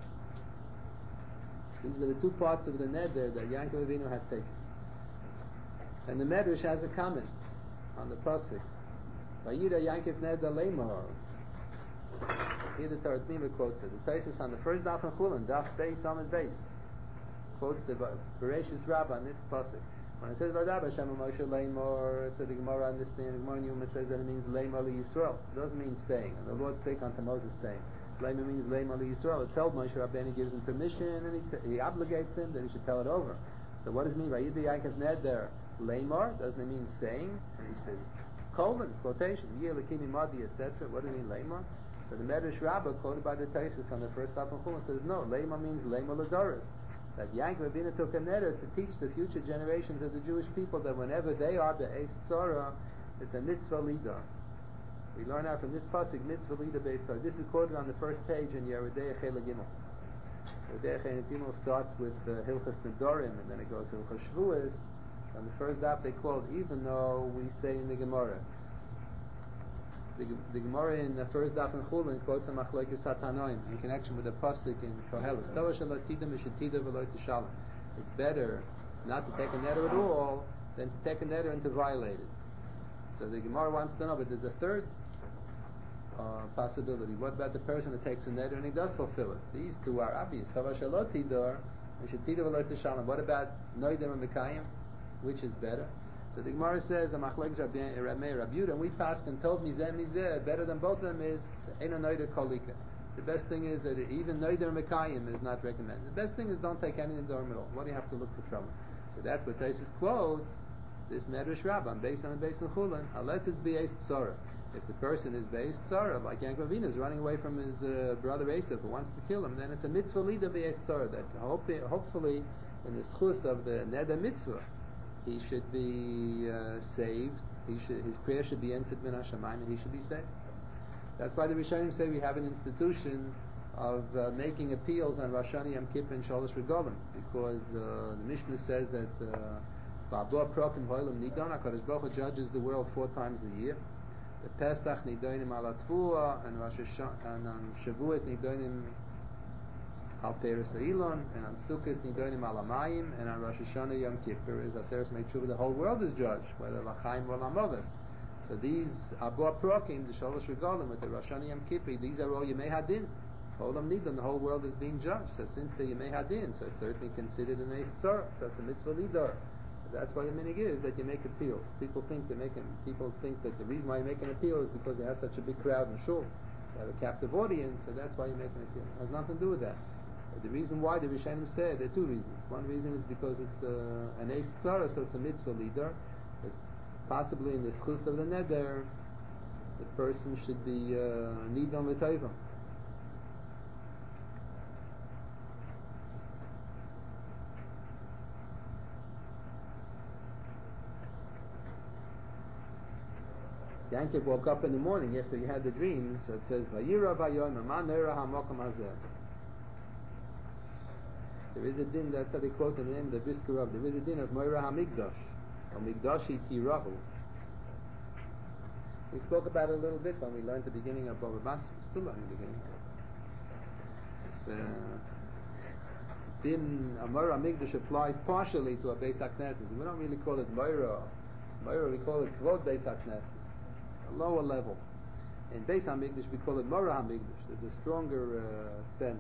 A: These were the two parts of the neder that Yaakov Avinu had taken. And the Medrash has a comment on the pasuk. Vayira Yaakov neder leimor. Here the Torah Tnima quotes it. The Taisus on the first daf in Chulin, daf Beis Amud Beis, quotes the Bereshis Rabbah on this pasuk. When it says Vadav Hashem Moshe leimor, so the Gemara understands. The Gemara Yuma says that it means leimor liYisrael. It doesn't mean saying. And the Lord spake unto Moses saying. Leimor means leimor liYisrael. It tells Moshe Rabbeinu, gives him permission, and he, t- he obligates him that he should tell it over. So what does it mean? Vayira Yaakov neder leimor, doesn't it mean saying? And he says colon quotation Yeh Lekimi Madi et cetera. What does it mean leimor? So the Medrash Rabbah quoted by the Taisus on the first daf in Chulin says no, leimor means leimor l'doros. That Yaakov Avinu took a neder to teach the future generations of the Jewish people that whenever they are be'ez tzara, it's a mitzvah lidar. We learn out from this pasuk mitzvah lidar be'ez tzara. This is quoted on the first page in Yeridei Chela Gimel. Yeridei Chela Gimel starts with uh, Hilchas Nedorim and then it goes Hilchas Shvuos. On the first daf they quote, even though we say in the Gemara, the, the Gemara in the first daf in Chulin quotes a machlokes Hatanoim in connection with the pasuk in Koheles. It's better not to take a neder at all than to take a neder and to violate it. So the Gemara wants to know, but there's a third uh, possibility. What about the person that takes a neder and he does fulfill it? These two are obvious. What about noider and mekayim? Which is better? So the Gemara says, "A machlokes Rabbi Yehuda, and we passed and told mizeh mizeh. Better than both of them is eno noider kolika. The best thing is that even noider mekayim is not recommended. The best thing is don't take any nedarim at all. Why do you have to look for trouble?" So that's what Taisus quotes this Medrash Rabbah based on the base of Chulin. Unless it's be'ez tzara. If the person is be'ez tzara, like Yaakov Avinu is running away from his uh, brother Esav who wants to kill him, then it's a mitzvah lida be'ez tzara. That hope, hopefully in the schus of the neder mitzvah, he should be uh, saved. He should, his prayer should be answered min hashamayim, and he should be saved. That's why the Rishonim say we have an institution of uh, making appeals on Rosh Hashanah, Yom Kippur, and Shalosh Regalim, because uh, the Mishnah says that Ba'abor Prokim Ho'ilam Nidon, HaKadosh Baruch Hu judges the world four times a year. The Pesach Nidonim Al Atfuah, and Rosh Hashanah, and on Shavuot Nidonim Al Peres Elon, and on Sukkot Nidonim Al Amayim, and on Rosh Hashanah Yom Kippur is Aseres Meitshuva. The whole world is judged, whether L'chaim or L'movas. So these Abor Prokim, the Shalosh Regalim, with the Rosh Hashanah Yom Kippur, these are all Yemei Hadin. Olam Nidon, the whole world is being judged. So since the Yemei Hadin, so it's certainly considered an Eis Tzara, so it's a mitzvah lidar. That's why the minig is that you make appeals. People think they make people think that the reason why you make an appeal is because you have such a big crowd in shul. You have a captive audience, so that's why you're making a film. It has nothing to do with that. But the reason why the Rishonim said, there are two reasons. One reason is because it's uh, an Eish Tzara, so it's a mitzvah leader. That possibly in the schus of the neder, the person should be nidon l'toivim. Yankov woke up in the morning after he had the dreams. So it says, "Vayira vayom man nera hamokom hazeh." There is a din, that's how they quote in the name of the Brisker Rav. There is a din of Moira HaMikdash, or Mikdashi Tirahu. We spoke about it a little bit when we learned the beginning of Bava Basra. We're still learning the beginning. It's, uh, din of Moira HaMikdash applies partially to a Beis HaKnesses. We don't really call it Moira. Moira, we call it Kvod Beis HaKnesses, a lower level. In Beis HaMikdash we call it Moira HaMikdash. There's a stronger uh, sense.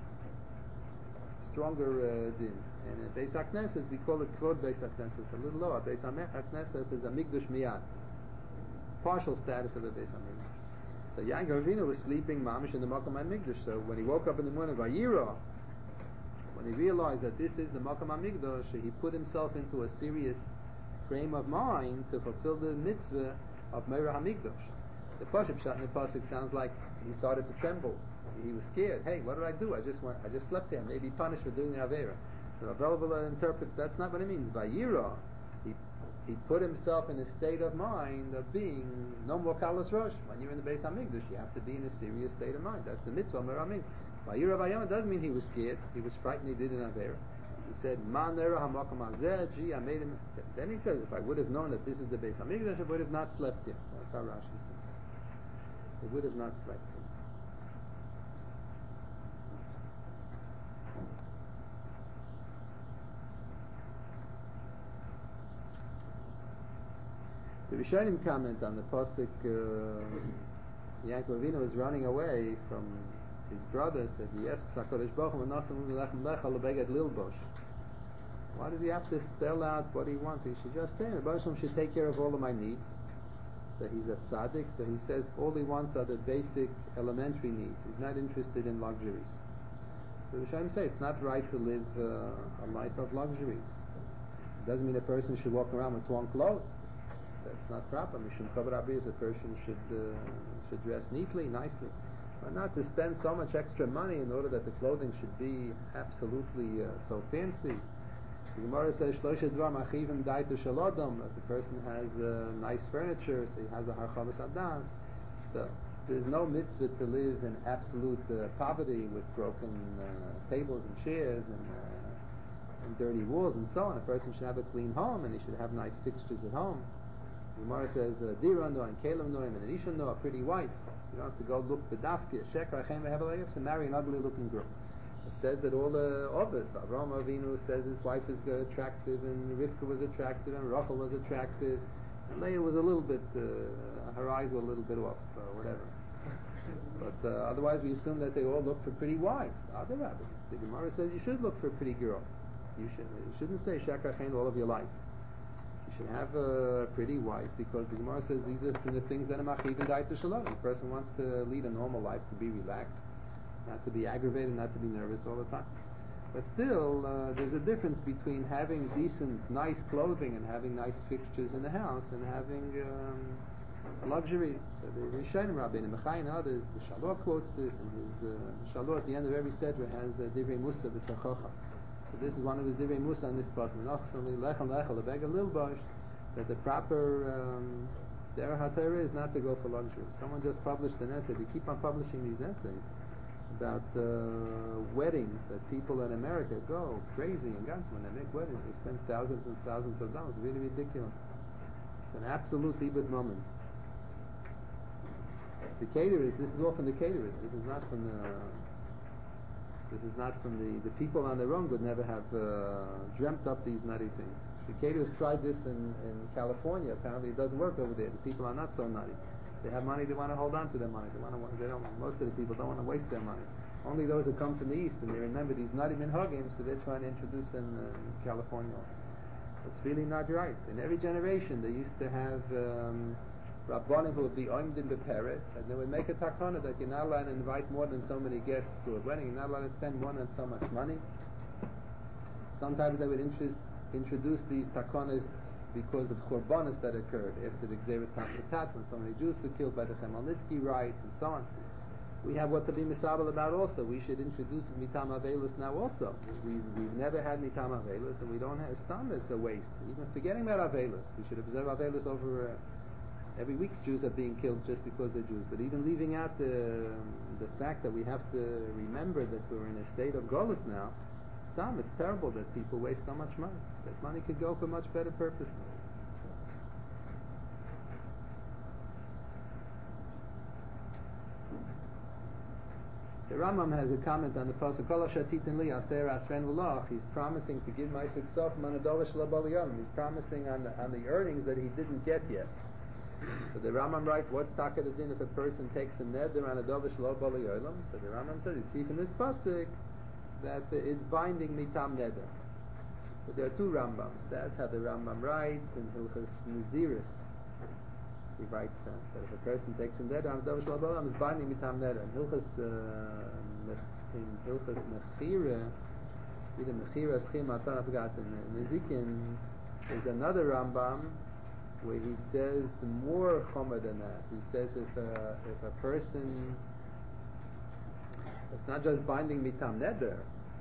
A: Stronger uh, din. And in Beis HaKnesses we call it Kvod Beis HaKnesses, a little lower. Beis HaKnesses is a Mikdash Miyad, partial status of a Beis HaMikdash. So Yaakov Avinu was sleeping mamish in the Makom HaMikdash. So when he woke up in the morning, Vayira, when he realized that this is the Makom HaMikdash, he put himself into a serious frame of mind to fulfill the mitzvah of Meira HaMikdash. The Pashup Shat in the Pasuk sounds like he started to tremble. He was scared. Hey, what did I do? I just went, I just slept there. Maybe punished for doing the Avera. So Rav interprets that's not what it means. Vayira, he he put himself in a state of mind of being no more Kalas Rosh. When you're in the Beis HaMikdash, you have to be in a serious state of mind. That's the mitzvah of Meira HaMikdash. Vayira Vayama doesn't mean he was scared. He was frightened. He did an Avera. He said, "Man nera hamakom hazeh." Gee, I made him. Then he says, "If I would have known that this is the Beis HaMikdash, I would have not slept here." That's how Rashi says. He would have not slept here. The Rishonim comment on the pasuk. Uh, Yaakov Avinu was running away from his brothers. That he asks Hakadosh Baruch Hu, "Lechem lecha lebeged lilbosh." Why does he have to spell out what he wants? He should just say, "The Baruch Hu should take care of all of my needs." So he's a tzaddik. So he says all he wants are the basic elementary needs. He's not interested in luxuries. So the Rishonim say it's not right to live uh, a life of luxuries. It doesn't mean a person should walk around with torn clothes. That's not proper. Mishum Kavod Abi is a person should uh, should dress neatly, nicely, but not to spend so much extra money in order that the clothing should be absolutely uh, so fancy. The Gemara says Shlosha Dvar Machivim Daitu Shalodom, that the person has uh, nice furniture, so he has a Harchavas Adas. So there's no mitzvah to live in absolute uh, poverty with broken uh, tables and chairs and, uh, and dirty walls and so on. A person should have a clean home and he should have nice fixtures at home. The Gemara says, Dira no and Kalim no and an Isha no, a pretty wife. You don't have to go look bedafki, Shekar Chem Hevelayef, to marry an ugly looking girl. It says that all the others, Avraham Avinu says his wife is attractive, and Rivka was attractive, and Rachel was attractive, and Leah was a little bit, uh, her eyes were a little bit off, uh, whatever. But uh, otherwise we assume that they all look for pretty wives. Other rabbis. The Gemara says you should look for a pretty girl. You, should, you shouldn't say Shekar Chem all of your life. You should have a pretty wife, because the Gemara says these are the things that are machivim daitu shalom. The person wants to lead a normal life, to be relaxed, not to be aggravated, not to be nervous all the time. But still, uh, there's a difference between having decent, nice clothing and having nice fixtures in the house and having um, luxury. So the Rishonim Rabbeinu Mechai and others, the Shalot quotes this, and his uh, Shalot at the end of every Sedra has uh, Divrei Musa v'Tachocha. So this is one of his Divrei Musa on this person. That the proper um, Derech HaTorah is not to go for luxury. Someone just published an essay. They keep on publishing these essays about uh, weddings that people in America go crazy and guns when they make weddings. They spend thousands and thousands of dollars. Really ridiculous. It's an absolute ibud moment. The caterers, this is all from the caterers. This is not from the. This is not from the the people on their own would never have uh, dreamt up these nutty things. The caterers tried this in, in California. Apparently, it doesn't work over there. The people are not so nutty. They have money, they want to hold on to their money. They want to, they don't, most of the people don't want to waste their money. Only those who come from the East, and they remember these nutty minhagim, so they're trying to introduce them in California also. It's really not right. In every generation, they used to have um, Rabbanim who would be oimdim beperetz, and they would make a takana that you're not allowed to invite more than so many guests to a wedding, you're not allowed to spend more than so much money. Sometimes they would introduce, introduce these takanas because of korbanos that occurred after the Gzeres Tatat, when so many Jews were killed by the Chmielnicki riots and so on. We have what to be misabel about also. We should introduce mitam avelus now also. We've, we've never had mitam avelus, and we don't have stam. It's a waste. Even forgetting about avelus, we should observe avelus over uh, every week. Jews are being killed just because they're Jews. But even leaving out the the fact that we have to remember that we're in a state of golus now, stam. It's terrible that people waste so much money. That money could go for much better purposes. The Rambam has a comment on the pasuk Kol asher titen li aser asren v'loch. He's promising to give my success from anadol shel baliyom. He's promising on the, on the earnings that he didn't get yet. So the Rambam writes, what's taka the din if a person takes a neder on anadol shel baliyom? So the Rambam says, you see from this pasuk that uh, it's binding mitam neder. But there are two Rambams. That's how the Rambam writes in Hilchas Naziris. He writes that, that if a person takes a neder on a davar shel ba'olam, it's binding mitam neder. In Hilchas uh, in Hilchas Mechira, either Mechira, Schim, Matan, I forgot, in Nezikin, there's another Rambam where he says more chomer than that. He says if a, if a person, it's not just binding mitam neder.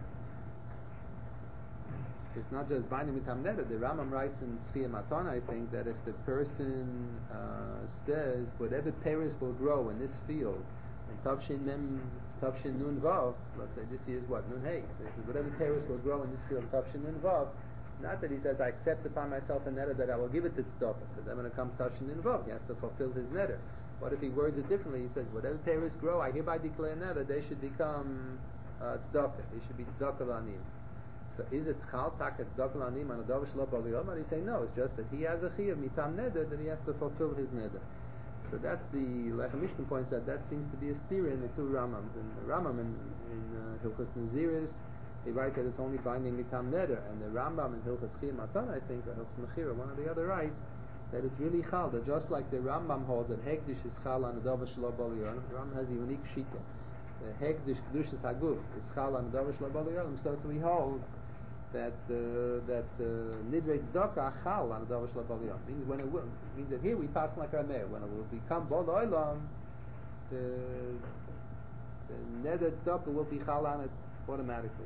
A: It's not just binding mitam neder. The Rambam writes in Schia Matan, I think, that if the person uh, says whatever pears will grow in this field, and Tavshin Mem, Tavshin Nun Vav, let's say this year is what, Nun Hey, so he says whatever pears will grow in this field, Tavshin Nun Vav, not that he says I accept upon myself a neder that I will give it to tzedakah. So then when it comes Tavshin Nun Vav, he has to fulfill his neder. What if he words it differently? He says whatever pears grow, I hereby declare neder, they should become uh, tzedakah. They should be tzedakah lanim. So is it chal taket tzedakah lanim on a davar shelo baliyom? Or he say no, it's just that he has a chiyuv mitam neder that he has to fulfill his neder. So that's the Lechem Mishnah points out that seems to be a steer in the two Ramams. And the Rambam in, in uh, Hilchas Naziris, he writes that it's only binding mitam neder, and the Rambam in Hilchas Chiyuv Matan, I think, or Hilchas Mechira, one of the other writes that it's really chal. That just like the Rambam holds that hekdish is chal on a davar shelo baliyom, the Rambam has a unique shita. The hekdish kedushas haguf is chal on a davar shelo baliyom, so we hold that uh, that uh, nidrei tzedakah chal on a davar shelo baliyom. Means when it will means that here we pass like Rameir. When it will become bol olam, the the neder tzedakah will be chal on it automatically.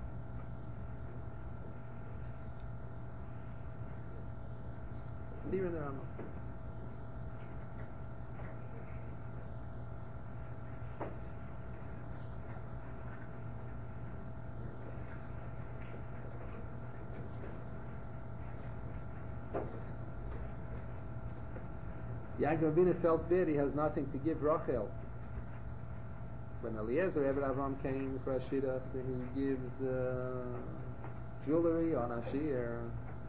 A: Steer in the Rambam. Yaakov Avinu felt bad, he has nothing to give Rachel. When Eliezer, Eved Avram, came for Ashira, so he gives uh, jewelry on Ashir,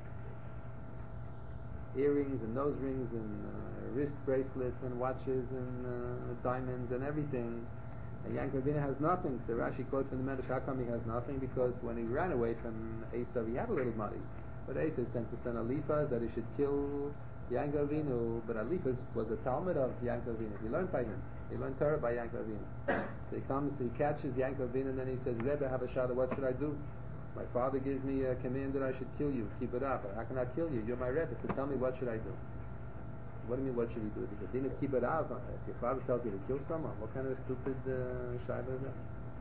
A: earrings and nose rings and uh, wrist bracelets and watches and uh, diamonds and everything. And Yaakov Avinu has nothing. So Rashi quotes from the Medrash, how come he has nothing? Because when he ran away from Esav, he had a little money. But Esav sent to son Eliphaz that he should kill Yaakov Avinu, but Eliphaz was a Talmud of Yaakov Avinu. He learned by him. He learned Torah by Yaakov Avinu. So he comes, he catches Yaakov Avinu, and then he says, Rebbe, have a shada, what should I do? My father gives me a command that I should kill you. Keep it up. How can I kill you? You're my Rebbe. So tell me, what should I do? What do you mean, what should he do? There's a din of keep it up. If your father tells you to kill someone, what kind of a stupid uh, shada is that?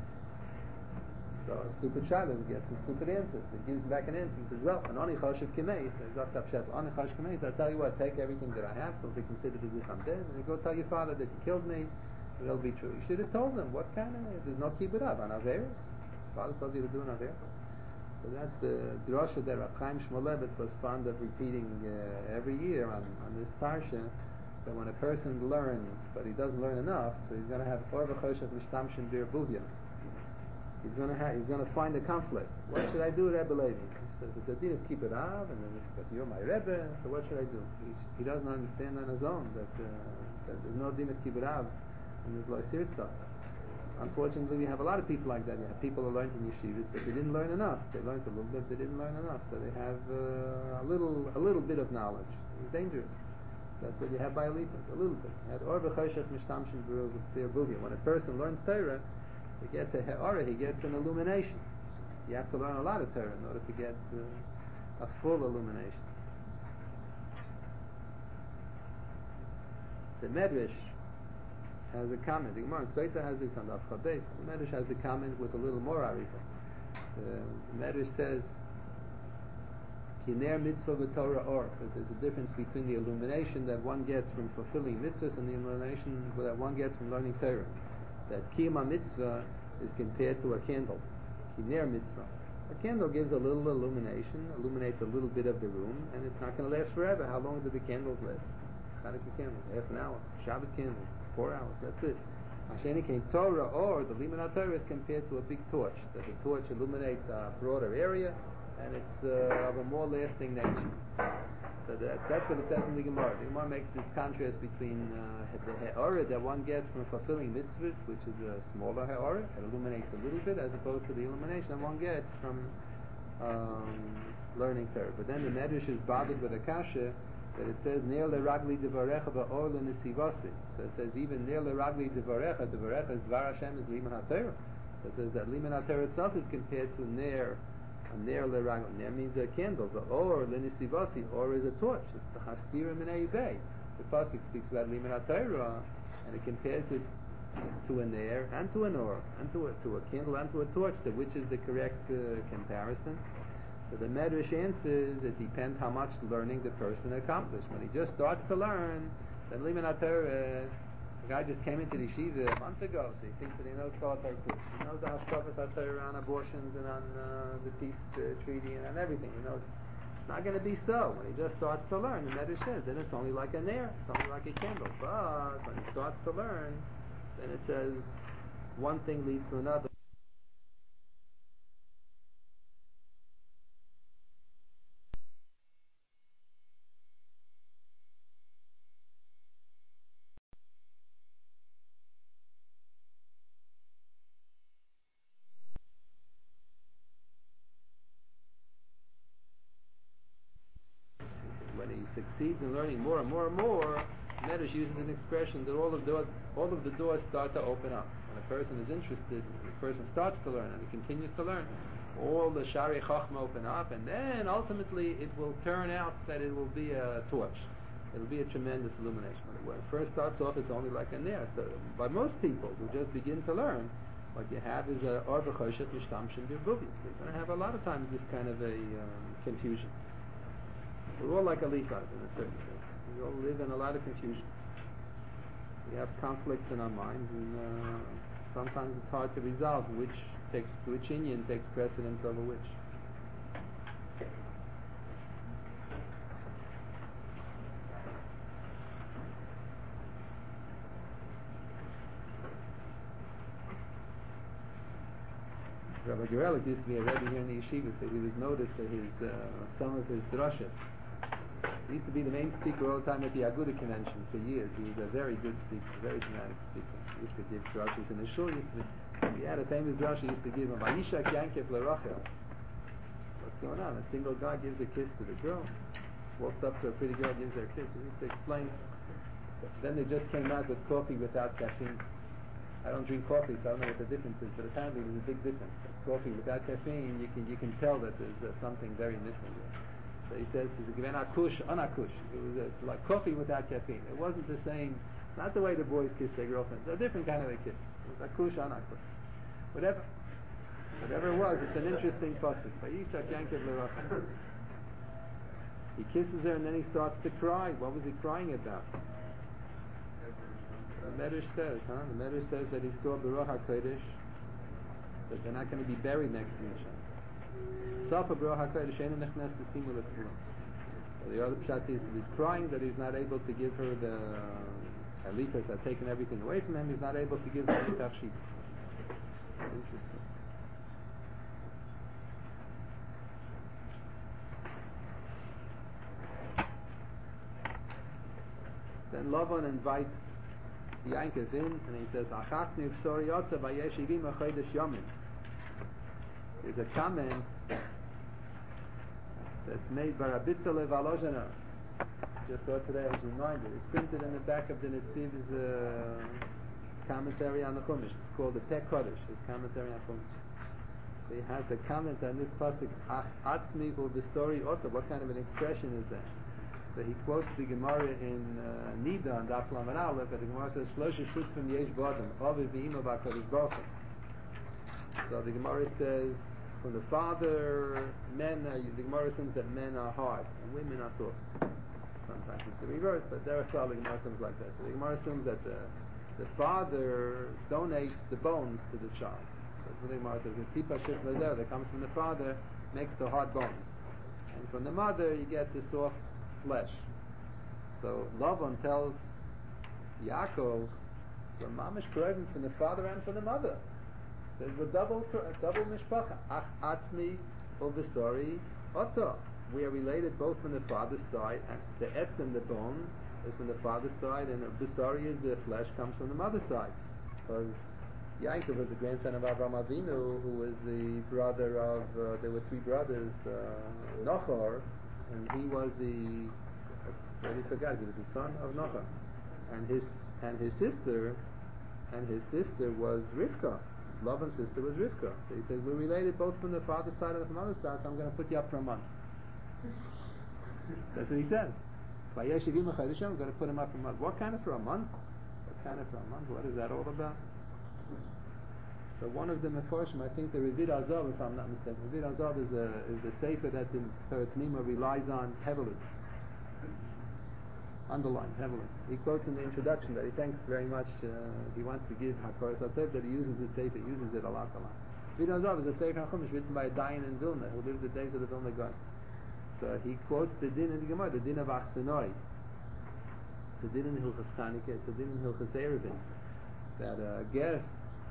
A: So a stupid shada gets some stupid answers. He gives back an answer. He says, well, an oni choshev kimei. He says, ani choshev kimei. So I tell you what, take everything that I have, so it'll be considered as if I'm dead, and you go tell your father that you killed me, and it'll be true. You should have told him, what kind of, there's no keep it up, on Averis. Father tells you to do an Averis. So that's the drasha that Rav Chaim Shmulevitz was fond of repeating uh, every year on, on this parsha, that when a person learns, but he doesn't learn enough, so he's going to have or v'choshev mishtamshin bir buvya. He's going to have, he's going to find a conflict. What should I do, Rebbe Levi? He says, it's a din of keep it up, and then he says, you're my Rebbe, so what should I do? He, he doesn't understand on his own that, uh, that there's no din of keep it up, and there's lo sirtza. Unfortunately, we have a lot of people like that. You have people who learned in yeshivas, but they didn't learn enough. They learned a little bit, they didn't learn enough, so they have uh, a little a little bit of knowledge. It's dangerous. That's what you have by Eliphaz, a little bit. You had or v'choshech mishtamshim b'irbugia. When a person learns Torah, he gets a he'ora, he gets an illumination. You have to learn a lot of Torah in order to get uh, a full illumination. The Medrash has a comment. The Gemara in Sotah has this on the Avcha Beis. The Medrash has a comment with a little more arichas. The Medrash says, Kiner mitzvah v'Torah or, that there's a difference between the illumination that one gets from fulfilling mitzvahs and the illumination that one gets from learning Torah. That kiyama mitzvah is compared to a candle. Kiner mitzvah. A candle gives a little illumination, illuminates a little bit of the room, and it's not going to last forever. How long do the candles last? Hanukkah candles, half an hour. Shabbos candles, four hours. That's it. Hasheni came Torah or the Liman HaTorah is compared to a big torch. That the torch illuminates a broader area, and it's uh, of a more lasting nature. So that, that's what it says in the Gemara. The Gemara makes this contrast between uh, the ha'orah that one gets from fulfilling mitzvahs, which is a smaller ha'orah, it illuminates a little bit, as opposed to the illumination that one gets from um, learning Torah. But then the Medrash is bothered with a kasha that it says Ne'er le'ragli devarecha va'or le'nesivasi. So it says even Ne'er le'ragli devarecha, devarecha is Dvar Hashem is Liman HaTorah. So it says that Liman HaTorah itself is compared to Ne'er. A Ne'er le'ragli. Ne'er means a candle. The or le'nesivasi, or is a torch. It's the Hastirim in Eibei. The pasuk speaks about Liman HaTorah, and it compares it to a Ne'er and to an or, and to a, to a candle and to a torch. So which is the correct uh, comparison? So the Medrash answers, it depends how much learning the person accomplished. When he just starts to learn, then Liman HaTorah, the guy just came into the yeshiva a month ago, so he thinks that he knows Kol HaTorah. He knows the Hashkafas HaTorah on abortions and on uh, the peace uh, treaty and on everything. He knows. It's not going to be so. When he just starts to learn, the Medrash says, then it's only like a nair, it's only like a candle. But when he starts to learn, then it says one thing leads to another. When he succeeds in learning more and more and more, Medrash uses an expression that all of the doors, all of the doors start to open up. When a person is interested, when a person starts to learn and he continues to learn, all the Shari Chachma open up, and then ultimately it will turn out that it will be a torch. It will be a tremendous illumination. When it first starts off, it's only like a nair. So by most people who just begin to learn, what you have is a or b'choshech mishtamshim b'irbugia. So you're going to have a lot of times this kind of a um, confusion. We're all like Eliphaz in a certain sense. We all live in a lot of confusion. We have conflicts in our minds, and uh, sometimes it's hard to resolve which takes which Inyan takes precedence over which. Rabbi Gerelik used to be a Rebbe here in the yeshiva, so he was noticed that his uh, some of his drashas. He used to be the main speaker all the time at the Aguda convention for years. He was a very good speaker, a very dramatic speaker. He used to give drashas in the shul. He, used to, he had a famous drasha. He used to give him Vayishak Yankev LeRachel. What's going on? A single guy gives a kiss to the girl, walks up to a pretty girl, gives her a kiss. He used to explain. Then they just came out with coffee without caffeine. I don't drink coffee, so I don't know what the difference is, but apparently there's a big difference. Coffee without caffeine, you can you can tell that there's uh, something very missing there. So he says, "It's given akush, anakush." It was uh, like coffee without caffeine. It wasn't the same. Not the way the boys kiss their girlfriends. It's a different kind of a kiss. It was akush, anakush. Whatever, whatever it was, it's an interesting pasuk. Vayishak Yankev LeRachel. He kisses her and then he starts to cry. What was he crying about? The Medrash says, huh? The Medrash says that he saw Baruch HaKodesh, that they're not going to be buried next to each other. Safa Baruch HaKodesh Eina Nechnes Simu Lekfulam. So the other pshat is he's crying that he's not able to give her the Eliphaz had taken everything away from him. He's not able to give her the tafshit. Interesting. Then Lavan invites Yankov in, and he says, "Achachni v'soriyota v'yeshivim achodesh yamin." There's a comment that's made by Rabbi Tzaleh Valozhana. just saw today as a reminder. It's printed in the back of the Netziv's uh, commentary on the Chumash. It's called the Pek Kodesh, his commentary on Chumash. So he has a comment on this pasuk, Ach atzmi u'besori oto. What kind of an expression is that? So he quotes the Gemara in uh, Nida on Daf Lamed Aleph, but the Gemara says, Shlosha shutzim yesh bodem, ovid v'imo b'akadosh baruch hu. So the Gemara says, from the father, men, are, the Gemara assumes that men are hard, and women are soft. Sometimes it's the reverse, but there are some the Gemara assumes like that. So the Gemara assumes that the, the father donates the bones to the child. That's what the Gemara says. The tipa shif lazer that comes from the father makes the hard bones. And from the mother you get the soft flesh. So Lavan tells Yaakov, the mamish craving from the father and from the mother. Says we're double double mishpacha. Ach atzmi uvesori oto. We are related both from the father's side, and the etzem, the bone, is from the father's side, and the besori is the flesh comes from the mother's side. Because Yaakov was the grandson of Avraham Avinu, who was the brother of, uh, there were three brothers, uh, Nochor, and he was the, I already forgot, he was the son of Nochor. And his, and his sister, and his sister was Rivka. Lavan's sister was Rivka. So he says, we're related both from the father's side and from the mother's side, so I'm going to put you up for a month. That's what he says. I'm going to put him up for a month. What kind of for a month? What kind of for a month? What is that all about? So one of the Meforshim, I think the Revid Azov, if I'm not mistaken, Revid Azov is a is the sefer that the Peretnima relies on heavily, underlined heavily. He quotes in the introduction that he thanks very much. Uh, he wants to give Hakoras Hatev, that he uses the sefer, he uses it a lot, a lot. Revid Azov is a sefer Chumash written by a Dayan in Vilna who lived the days of the Vilna Gaon. So he quotes the din in the Gemara, the din of Achsenoi. It's a din in Hilchas Chanukah, it's a din in Hilchas Erevin, that a guest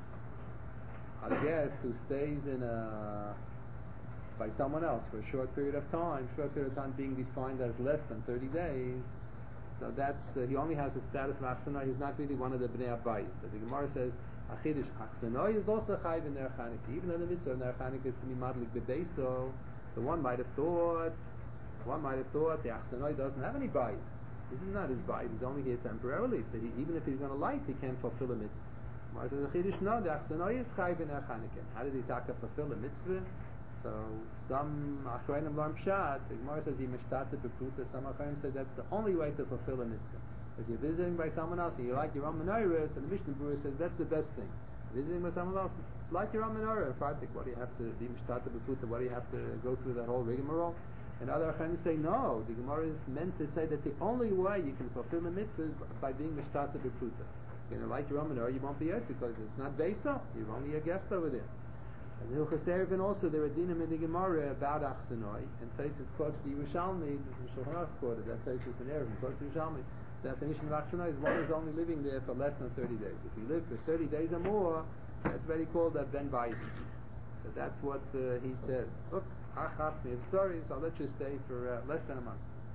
A: a guest who stays in a by someone else for a short period of time, short period of time being defined as less than thirty days, so that's uh, he only has the status of Achsenoi. He's not really one of the Bnei Abayis. So the Gemara says Achidish Achsenoi is also chayv in Ner Chanukah, even though the mitzvah of Ner Chanukah is to be madlik b'beiso. So one might have thought, one might have thought the Achsenoi doesn't have any bayis. This is not his bayis. He's only here temporarily. So he, even if he's going to light, he can't fulfill a mitzvah. Gemara says Achidish no, the Achsenoi is chayv in Ner Chanukah. How did he taka fulfill a mitzvah? So some Achreinim learn pshat. The Gemara says he mishtatet b'pruta. Some Achreinim say that's the only way to fulfill a mitzvah. If you're visiting by someone else and you like your own menorahs, and the Mishnah Berurah says that's the best thing. Visiting by someone else, like your own menorah. What do you have to be mishtatet b'pruta? What do you have to go through that whole rigmarole? And other Achreinim say no. The Gemara is meant to say that the only way you can fulfill a mitzvah is by being mishtatet b'pruta. You're going to like your own menorah, you won't be yetzik because it's not beisa. You're only a guest over there. And Hilchas Erevin also, there are dinim in the Gemara about Achsenoi, and Taisus quotes the Yerushalmi, the Shulchan Aruch quoted that Taisus in Erevin, quotes the Yerushalmi. The definition of Achsenoi is one who's only living there for less than thirty days. If you live for thirty days or more, that's already called a Ben Bayis. So that's what uh, he said. Look, Achaf me, I'm sorry, so I'll let you stay for uh, less than a month.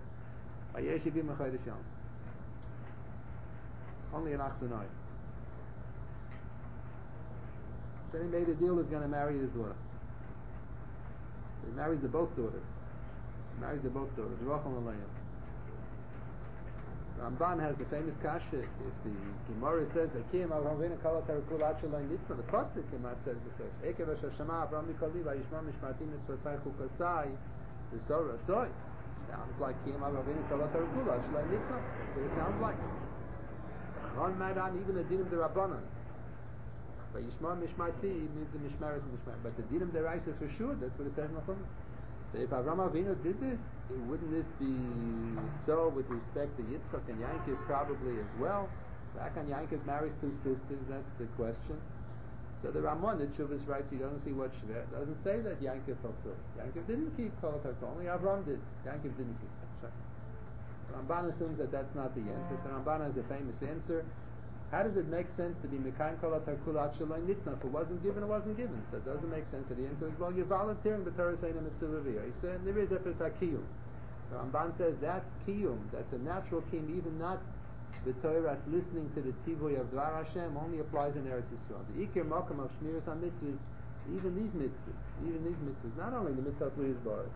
A: Only an Achsenoi. Then he made a deal he's going to marry his daughter. So he marries the both daughters. He marries the both daughters, Rachel and Leah. Ramban has the famous kasha. If the Gemara says that Kiyam Avraham Avinu Kol HaTarkul Ad Shaloi Nitna, the pasuk Kimat says the first. Ekev Hashashama Avraham Mikol Li Vayishma Mishmartim Mitzvasai Chukasai V'Sor Rasoi. Sounds like Kiyam Avraham Avinu Kol HaTarkul Ad Shaloi Nitna. That's what it sounds like. Ron Madan, even the dinim the Rabbanon. But Yishma Mishmarti means the Mishmaris and Mishmar. But the dinim deraisa for sure, that's what it says in the Chumash. So if Avraham Avinu did this, wouldn't this be so with respect to Yitzchak and Yankov probably as well? Back on Yankov marries two sisters, that's the question. So the Ramon, the Chuvas writes, he doesn't see what Shver, doesn't say that Yankov fulfilled. Yankov didn't keep Kol HaTarkul, only Avraham did. Yankov didn't keep. So Ramban assumes that that's not the answer. So Ramban has a famous answer. How does it make sense to be Mekayim Kol HaTarkul Ad Shaloi Nitna? If it wasn't given, it wasn't given. So it doesn't make sense. So the answer is, well, you're volunteering the Torah saying a mitzvah. He said, there is a pesach kiyum. So Ramban says that kiyum, that's a natural kiyum, even not the Torah listening to the tzivui of Dvar Hashem, only applies in Eretz Yisrael. The ikir makam of shmiras on mitzvahs, even these mitzvahs, even these mitzvahs, not only the mitzvah Liyas Baruch,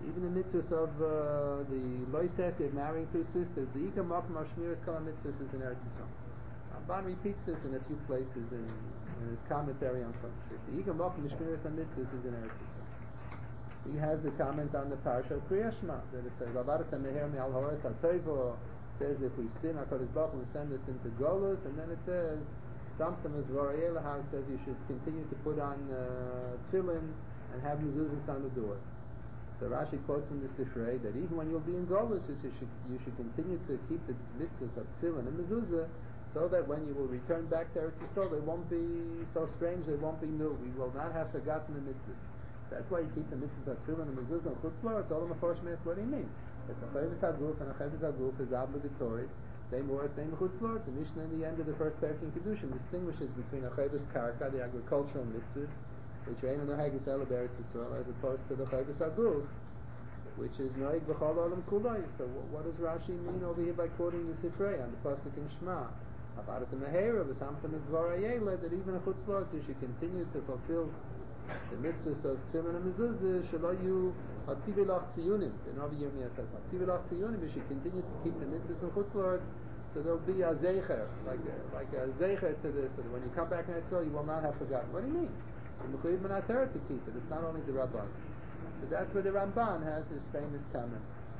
A: Even the mitzvahs of uh, the loises of marrying two sisters, the ikam makom of shmiras kol mitzvahs is in Eretz Yisrael. Ramban repeats this in a few places in, in his commentary on Chumash. The ikam makom of shmiras mitzvahs is in Eretz Yisrael. He has the comment on the parsha of Kriyas Shema that it says Vavarta meher me'al horet ha'toivo. Says if we sin, HaKadosh Baruch Hu will send us into Golus, and then it says something as Vorayel, how it says you should continue to put on uh, tefillin and have mezuzahs on the doors. So Rashi quotes from the Sifrei that even when you'll be in Golus, you should, you should continue to keep the mitzvahs of tefillin and mezuzah, so that when you will return back to Eretz Yisrael, they won't be so strange, they won't be new. We will not have forgotten the mitzvahs. That's why you keep the mitzvahs of tefillin and mezuzah and chutzlor. It's all the Meforshim ask, what do you mean? It's a chavis haguf, and a chavis haguf is obligatory. Same word, same chutzlor. The Mishnah in the end of the first parak in Kedushin distinguishes between a chavis karka, the agricultural mitzvahs, which are in the Hagis El Beretz Yisrael, as opposed to the chavis haguf, which is noig b'chol olam kulay. So what does Rashi mean over here by quoting the Sifrei on the pasuk in Shema? About the Mehera, something of Dvarayela, that even a chutzlor, you should continue to fulfill the mitzvahs of tefillin and mezuzah. Shelo yu hatzivilach tziyunim. The Novi Yirmiyah says hatzivilach tziyunim. You should continue to keep the mitzvahs and chutzlor, so there'll be a zeicher, like a, like a zeicher to this, so that when you come back in Eretz, you will not have forgotten. What do you mean? It's mechuyev minateret to keep it. It's not only the Rabban. So that's where the Ramban has his famous comment.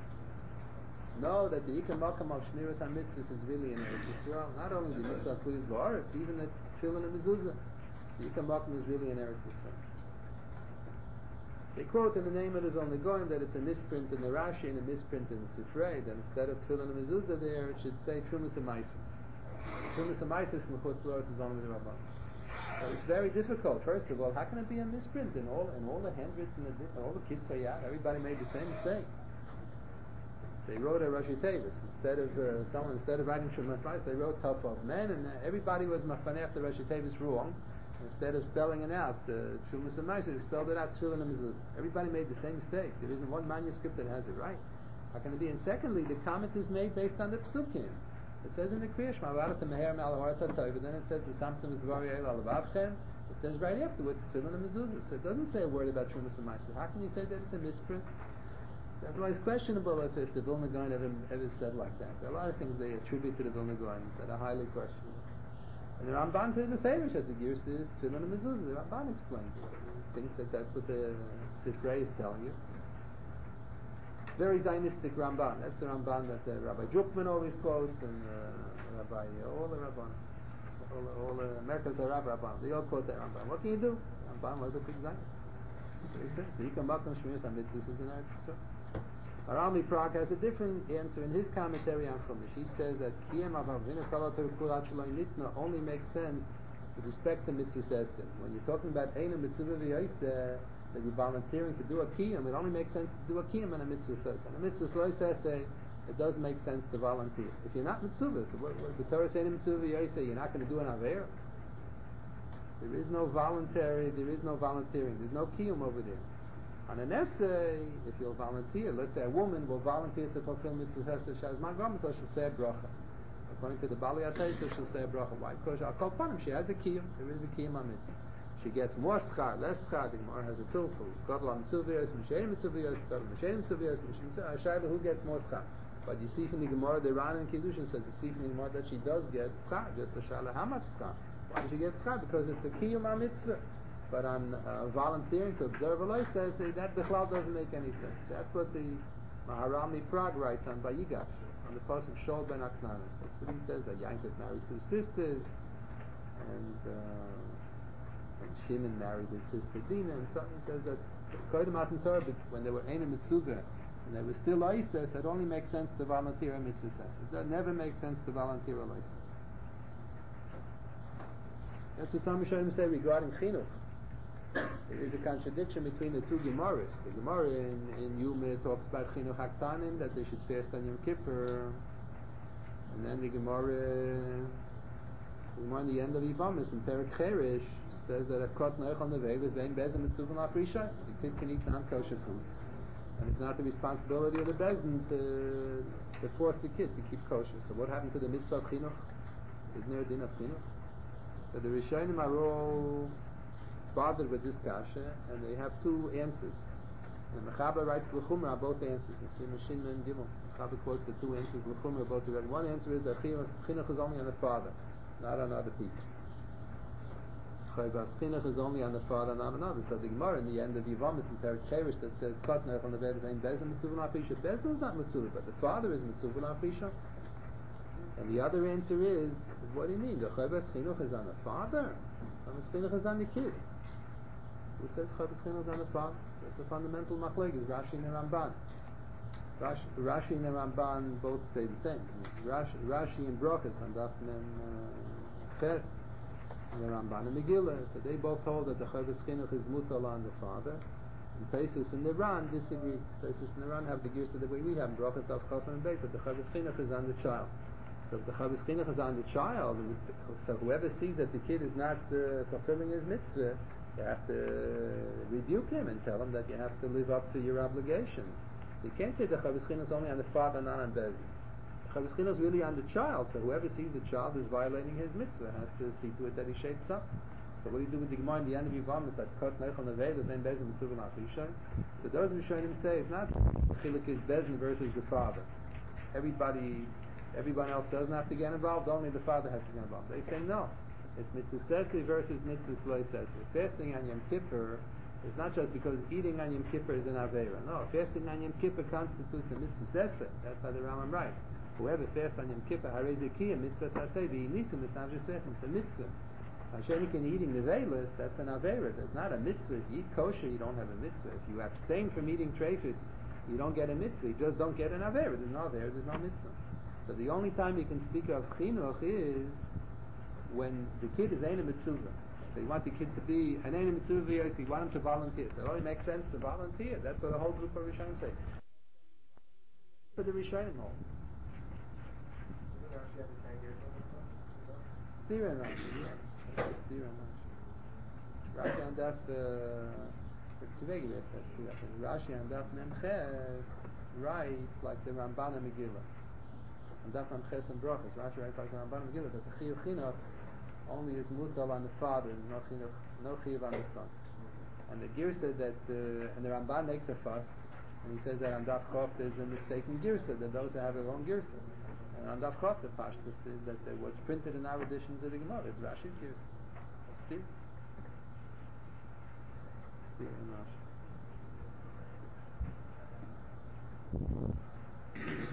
A: Know that the ikam makam of shmiras hamitzvahs is really in Eretz Yisrael. Not only the mitzvah of kliyus v'aretz, even the tefillin and mezuzah. The ikam makam is really in Eretz Yisrael. They quote in the name of the Vilna Gaon that it's a misprint in the Rashi and a misprint in the Sifrei, that instead of tefillin and mezuzah there, it should say trumas ha'maisos. Trumas ha'maisos from chutz la'aretz is only the Rabban. So it's very difficult. First of all, how can it be a misprint in all in all the handwritten, all the kisayat? Everybody made the same mistake. They wrote a Rashi Tevis instead of uh, someone instead of writing Trumas ha'maisos, they wrote Tov of Men, and uh, everybody was mafaneh the Rashi Tevis wrong. Instead of spelling it out, uh, Trumas ha'maisos, they spelled it out tefillin and mezuzah. Everybody made the same mistake. There isn't one manuscript that has it right. How can it be? And secondly, the comment is made based on the psukim. It says in the Kriya Shema, then it says something with Varayel alavavchem. It says right afterwards tefillin and mezuzah. So it doesn't say a word about Trumas ha'maisos. How can you say that it's a misprint? That's why it's questionable if, if the Vilna Gaon ever, ever said like that. There are a lot of things they attribute to the Vilna Gaon that are highly questionable. And the Ramban says the Farish at the Gears is tefillin and mezuzah. The Ramban explains it. Thinks that that's what the uh, Sifrei is telling you. Very Zionistic Ramban. That's the Ramban that uh, Rabbi Drukman always quotes, and uh, Rabbi uh, all the Rabban, all, all the Merkaz Harav Rabban. They all quote that Ramban. What can you do? Ramban was a big Zionist. He says the Ikam Makom Shmiras HaMitzvahs is in Eretz Yisrael. Arami Prague has a different answer in his commentary on Chumash. He says that Kiyam Avavina Kalator Kulat Shaloi Nitna only makes sense with respect to mitzvah sesim. When you're talking about Eina Mitzvah V'Yoyse, that you're volunteering to do a Kiyam, it only makes sense to do a Kiyam in a mitzvah sesim. In a mitzvah Shloi Seseh, it does make sense to volunteer. If you're not mitzvah, so what, what the Torah says in Mitzvah V'Yoyse, you're not going to do an Aver. There is no voluntary, there is no volunteering, there's no Kiyam over there. On an essay, if you'll volunteer, let's say a woman will volunteer to fulfill mitzvah hesed shazman gam, so she'll say a bracha. According to the Bali Atei, so she'll say a bracha. Why? Because I'll call upon him. She has a kiyum. There is a kiyum on mitzvah. She gets more schar, less schar. The Gemara has a tilful. Gadol mitzvahs, mishenim mitzvahs, gadol mishenim mitzvahs, mishenim mitzvahs. Who gets more schar? But you see from the Gemara, the Ran and Kiddushin says, you see from the Gemara that she does get schar. Just the shala, how much schar? Why does she get schar? Because it's a kiyum on mitzvah. But on uh, volunteering to observe a life says uh, that Bechlal doesn't make any sense. That's what the Maharami Prague writes on Vayigash, on the post of Shol ben Aknanim. That's what he says, that Yankov married two sisters, and, uh, and Shimon married his sister Dina, and so he says that Kodim Matan Torah, when they were Eina Mitzvah, and they were still Oises, it only makes sense to volunteer a mitzvah. It never makes sense to volunteer a license. That's what some Rishonim say regarding Chinuch. There is a contradiction between the two Gemaras. The Gemara in, in Yuma talks about Chinuch Haktanim, that they should fast on Yom Kippur, and then the Gemara, the Gemara in the end of Yivamis in Perek Cherish says that a kot noich on the way was vein bezin mitzuvim afrisha. The kid can eat non-kosher food, and it's not the responsibility of the bezin to to force the kid to keep kosher. So what happened to the mitzvah of Chinuch? Isn't there a din of Chinuch? So the Rishonim are all bothered with this kasha, and they have two answers. And the Mechaber writes L'chumra on both answers. You see Mashin and Gimel. Mechaber quotes the two answers L'chumra both together. One answer is that chinuch is only on the father, not on other people. Chinuch is only on the father, not on others. So the Gemara in the end of Yevamos in Perek Cherish that says Kotnech on the bed of Ein Bezin Mitzvah L'Afisha. Bezin is not Mitzvah, but the father is Mitzvah L'Afisha. And the other answer is, what do you mean? The Chavas Chinuch is on the father? Chavas Chinuch is on the kid. Who says Chavas Chinuch is on the father? That's the fundamental machlek, is Rashi and the Ramban. Rashi, Rashi and the Ramban both say the same. Rashi, Rashi and Brochus on Daf Mem Ches, and the Ramban and Megillah, so they both hold that the Chavas Chinuch is mutal on the father. And Taisus and the Ran disagree. Taisus and the Ran have the gears the way we have in Brochus of Chofan and Beis, that the Chavas Chinuch is on the child. So if the Chavas Chinuch is on the child, so whoever sees that the kid is not uh, fulfilling his mitzvah, you have to rebuke him and tell him that you have to live up to your obligations. So you can't say the Chavas Chinuch is only on the father, not on Bezin. The Chavas Chinuch is really on the child, so whoever sees the child is violating his mitzvah, has to see to it that he shapes up. So what do you do with the Gemara in the end of Yevamos that Kot Nechel Nevei, the same Bezin Mitzvah L'Afisha? So those Rishonim say it's not Chiluk is Bezin versus the father. Everybody, everyone else doesn't have to get involved, only the father has to get involved. They say no. It's mitzvah sesi versus mitzvah sloi sesi. Fasting on Yom Kippur is not just because eating on Yom Kippur is an avera. No, fasting on Yom Kippur constitutes a mitzvah sesi. That's how the Rambam writes. Whoever fasts on Yom Kippur, harei zekiyah mitzvah sasi v'inisim mitnav jesechem. It's a mitzvah. Hashenikin eating the veilus, that's an avera. That's not a mitzvah. If you eat kosher, you don't have a mitzvah. If you abstain from eating treifus, you don't get a mitzvah. You just don't get an avera. There's no avera. There's no mitzvah. So the only time you can speak of chinuch is when the kid is Ein Mitzvah. So you want the kid to be an Ein Mitzvah, so you want him to volunteer. So it only makes sense to volunteer. That's what the whole group of Rishonim say. For the Rishonim hold. Stira and Rashi, yeah. Stira and Rashi. Rashi on Daf, Tvegi, yes, that's Stira. Rashi on Daf Memches writes like the Ramban and Megillah. On Daf Memches and Brochus, Rashi writes like the Ramban and Megillah, that the Chiyuv Chinuch only is mutal on the father, and no chinuch, no chiyuv on the son. And the Girsa that, uh, and the Ramban makes a fuss, and he says that on Daf Chof there's a mistaken Girsa, that those that have their own Girsa. And on Daf Chof the Pashtus is that uh, what's printed in our editions of the Gemara is Rashi's Girsa. Steve? Steve and Rashi.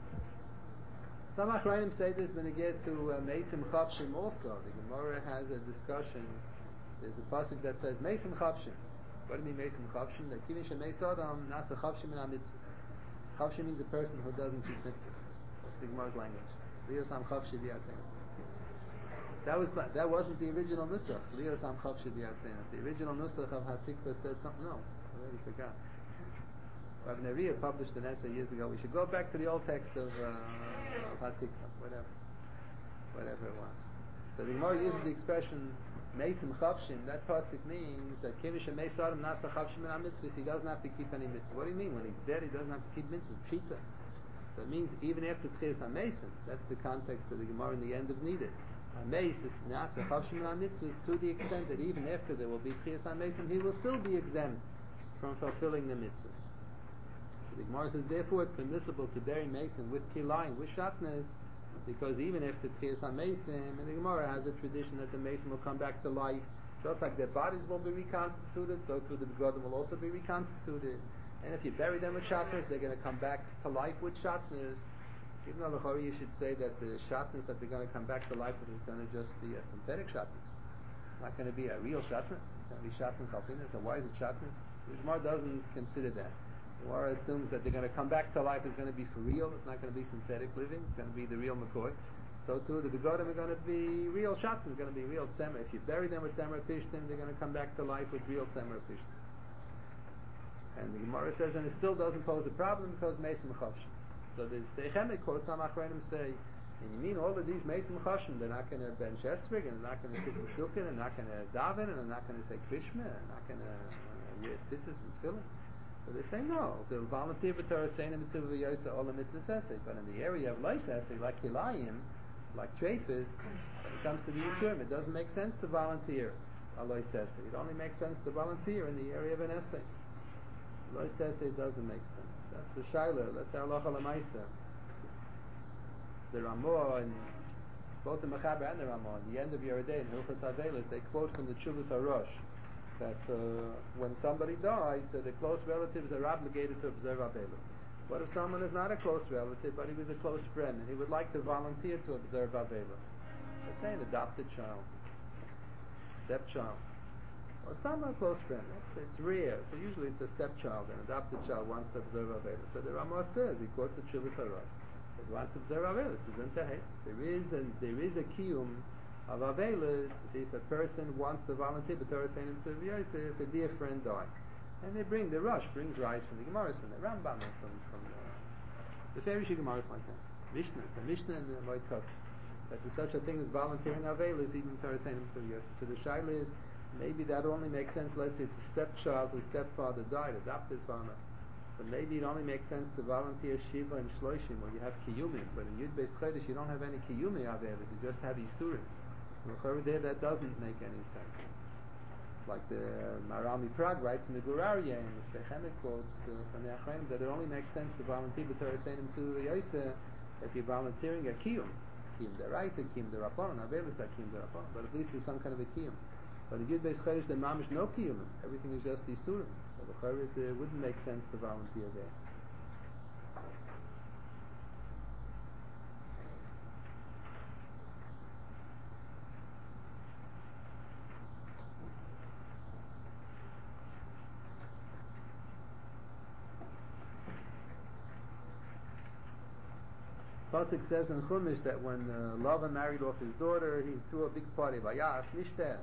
A: Some Achrayim say this when they get to uh, Meisim Chavshim also. The Gemara has a discussion. There's a pasuk that says Meisim Chavshim. What do you mean Meisim Chavshim? That Kivin Shemei Sodom Nasa Chavshim in Mitzvah. Chavshim means a person who doesn't keep mitzvah. That's the Gemara's language. Liosam Chavshim V'Yatzena. That was that wasn't the original nusach. Liosam Chavshim V'Yatzena. The original nusach of Hatikva said something else. I already forgot. Rabbi Neriah published an essay years ago. We should go back to the old text of, uh, of Hatikva, whatever, whatever it was. So the Gemara uses the expression Meisim Chavshim. That pasuk means that Kivish and Meisarim Nasa Chavshim in mitzvahs. He doesn't have to keep any mitzvah. What do you mean? When he's dead, he doesn't have to keep mitzvah. Pshita. So it means even after Tchias HaMeisim. That's the context of the Gemara in the end of Nidus. HaMeis is Nasa Chavshim in mitzvahs to the extent that even after there will be Tchias HaMeisim, he will still be exempt from fulfilling the mitzvahs. The Gemara says, therefore it's permissible to bury Mason with kilayim, with shatnez, because even after Tchias HaMeisim, and the Gemara has a tradition that the Mason will come back to life, just like their bodies will be reconstituted, so too the begodim will also be reconstituted. And if you bury them with shatnez, they're going to come back to life with shatnez. Even though the you should say that the shatnez that they're going to come back to life with is going to just be a synthetic shatnez. It's not going to be a real shatnez. It's going to be shatnez alpinus. So why is it shatnez? The Gemara doesn't consider that. The Gemara assumes that they're going to come back to life. It's going to be for real. It's not going to be synthetic living. It's going to be the real McCoy. So too, the begodim are going to be real shatnez. It's going to be real tzemer. If you bury them with tzemer pishtim, they're going to come back to life with real tzemer pishtim. And the Gemara says, and it still doesn't pose a problem because Meisim Chavshim. So the Steichemek quotes some Achronim say, and you mean all of these Meisim Chavshim, they're not going to bench esrig, and they're not going to sit in shulchan, and they're not going to daven, and they're not going to say krishma, and they're not going to uh, wear tzitzis and tefillin. So they say no, they'll volunteer for Torah Seina Mitzvah V'Yosa all the mitzvah sesei. But in the area of life sesei, like kilayim, like treifus, when it comes to the Yisurim, it doesn't make sense to volunteer aloi sesei. It only makes sense to volunteer in the area of an essay. Lo says it doesn't make sense. That's the Shaila. Let's say halacha l'maisa. The Ramah and both the Mechaber and the Ramah, in the end of Yeridei in Hilchos Avelis, they quote from the Chuvas HaRosh that uh, when somebody dies, that the close relatives are obligated to observe Avelis. What if someone is not a close relative, but he was a close friend, and he would like to volunteer to observe Avelis? Let's say an adopted child, stepchild, or someone a close friend. It's, it's rare. So usually it's a stepchild, an adopted child wants to observe Avelis. So the Ramah says, he quotes the Chuvas HaRosh, that wants to observe Avelis. There is a, there is a kiyum of Avelis if a person wants to volunteer, but Torah saying to if a dear friend died. And they bring, the Rosh brings rights from the Gemaras, from the Rambam, and from, from the, the Ferishi Gemaras like that. Mishnah, the Mishnah and the Moed Katan. That there's such a thing as volunteering Avelis, even Torah saying to Yosef. So the Shaila is, maybe that only makes sense, let's say it's a stepchild whose stepfather died, adopted father. But maybe it only makes sense to volunteer Shiva and Shloishim when you have Kiyumim. But in Yud Beis Chodesh you don't have any Kiyumi Avelis, you just have Yisurim. Over there that doesn't make any sense. Like the Marami Prague writes in the Gurarye and the Shechemet quotes uh, from the Achraim that it only makes sense to volunteer the Torah saying to Yosef that you're volunteering a Kiyum. Kiyum Deraisa, Kiyum Derapon, Avelis are Kiyum Derapon, but at least there's some kind of a Kiyum. But in Yud Beis Chodesh the Mamish no Kiyum, everything is just Yisurim. So the it uh, wouldn't make sense to volunteer there. Pasuk says in Chumash that when uh, Lavan married off his daughter, he threw a big party. Vayas nishter.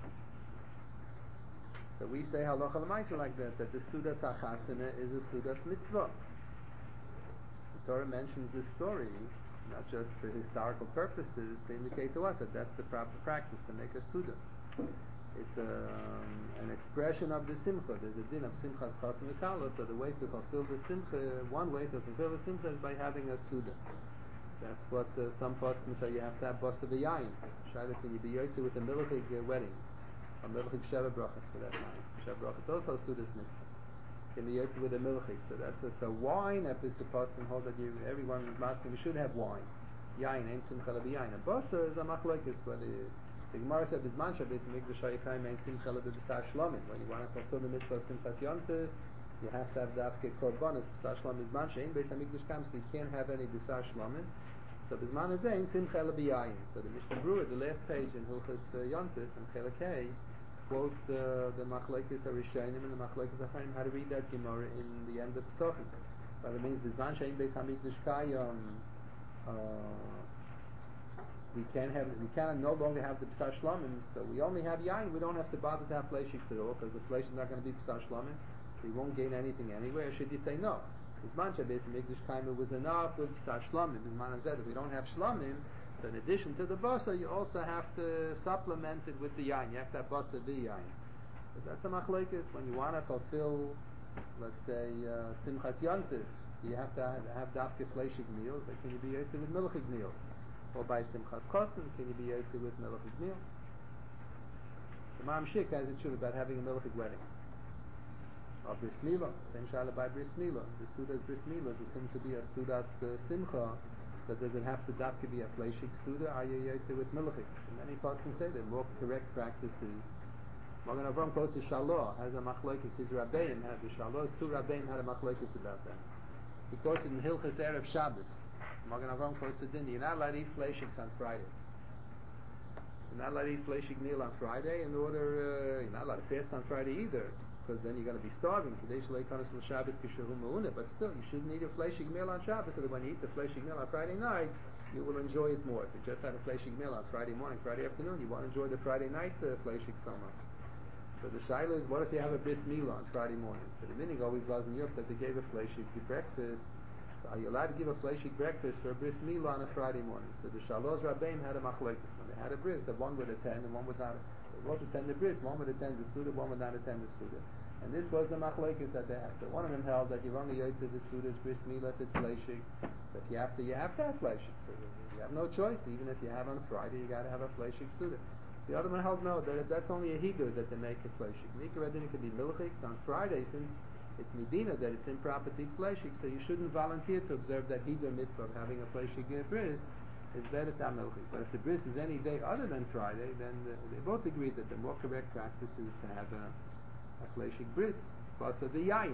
A: So we say halacha l'maisa like that, that the Sudas HaChasana is a Sudas Mitzvah. The Torah mentions this story, not just for historical purposes, to indicate to us that that's the proper practice, to make a Suda. It's a, um, an expression of the Simcha. There's a din of Simchas Chasam V'Kala, so the way to fulfill the Simcha, one way to fulfill the Simcha is by having a Suda. That's what uh, some poskim say you have to have Basa V'Yayin. Shaila, can you be Yotze with a Milchig uh, wedding? A Milchig Sheva Brachas for that night. Sheva Brachas also Sudas Mitzvah. Can be Yotze with a Milchig. So that's a, so wine, if it's the poskim hold that you, everyone is asking, we should have wine. Yayin, ain't Simcha L'B'Yayin. And Basa is a Machlokes, where the, the Gemara said, Bizman Shabbos Mikdash HaYikayim ain't Simcha L'B'B'Sar Shlomim. When you want to fulfill the Mitzvah of Simchas Yontif, you have to have Dafke Korbanos, B'Sar Shlomim Bizman Shein Beis HaMikdash Kam, so you can't have any B'Sar Shlomim. So Bizman is saying Simcha L'B'Yayin. So the Mishnah Brewer, the last page in Hilchos uh, Yontif and Chelakei, quotes uh, the Machlokes HaRishonim and the Machlokes HaChaim how to read that Gemara in the end of Pesachim. But it means Bizman Shein Beis HaMikdash Kayom. We can't have, we can no longer have the B'Sar Shlomim, so we only have Yain. We don't have to bother to have Fleishiks at all, because the Fleish is not going to be B'Sar Shlomim. We won't gain anything anyway. Or should you say no? Bizman Shabbos Mikdash Kaimer was enough with B'Sar Shlomim. Bizman Hazed, if we don't have Shlomim, so in addition to the Basa, you also have to supplement it with the Yain. You have to have Basa v'Yain. But that's a machlokes. When you want to fulfill, let's say, uh, Simchas Yontif, you have to have, have Dafke Fleishig meals, or can you be Yotze with Milchig meals? Or by Simchas Chosim, can you be Yotze with Milchig meals? The Maram Shik has a tshuva about having a Milchig wedding. Or Bris Milah, same shala by Bris Milah. The Sudas Bris Milah seems to be a Sudas uh, Simcha, so does it have to Dafke be a Fleishig Suda? Are you Yotze with Milchig? Many folks can say that more correct practice is Magen Avram quotes the Shalah, has a machlokes, his Rabbeim had the Shalah's two Rabbeim had a machlokes about that. He quotes it in Hilchos Erev Shabbos. Magen Avram quotes it in, you're not allowed to eat fleishiks on Fridays. You're not allowed to eat fleishik meal on Friday in order, uh, you're not allowed to fast on Friday either, because then you're going to be starving. But still, you shouldn't eat a fleishik meal on Shabbos, so that when you eat the fleishik meal on Friday night, you will enjoy it more. If you just had a fleishik meal on Friday morning, Friday afternoon, you won't enjoy the Friday night uh, fleishik so much. So the shaila is, what if you have a bris milah on Friday morning? So the minig always was in Europe that they gave a fleishik breakfast. So are you allowed to give a fleishik breakfast for a bris milah on a Friday morning? So the Shalos Rabbeim had a machlokes. When they had a bris, the one would attend and one would not. They would attend the bris, one would attend the suda, one would not attend the suda. And this was the machlokes that they had. So one of them held that you're only yotze the suda's bris milah if it's fleishik. So if you have to, you have to have fleishik. So you have no choice. Even if you have on Friday, you got to have a fleishik suda. The other one held no, that that's only a hidur that they make a fleishik. Mikra then it could be milchiks on Friday, since it's medina that it's improper to eat fleshig, so you shouldn't volunteer to observe that Hebrew mitzvah of having a fleshig bris. It's better to have milchig. But if the bris is any day other than Friday, then the, they both agree that the more correct practice is to have a, a fleshig bris plus of the yayin.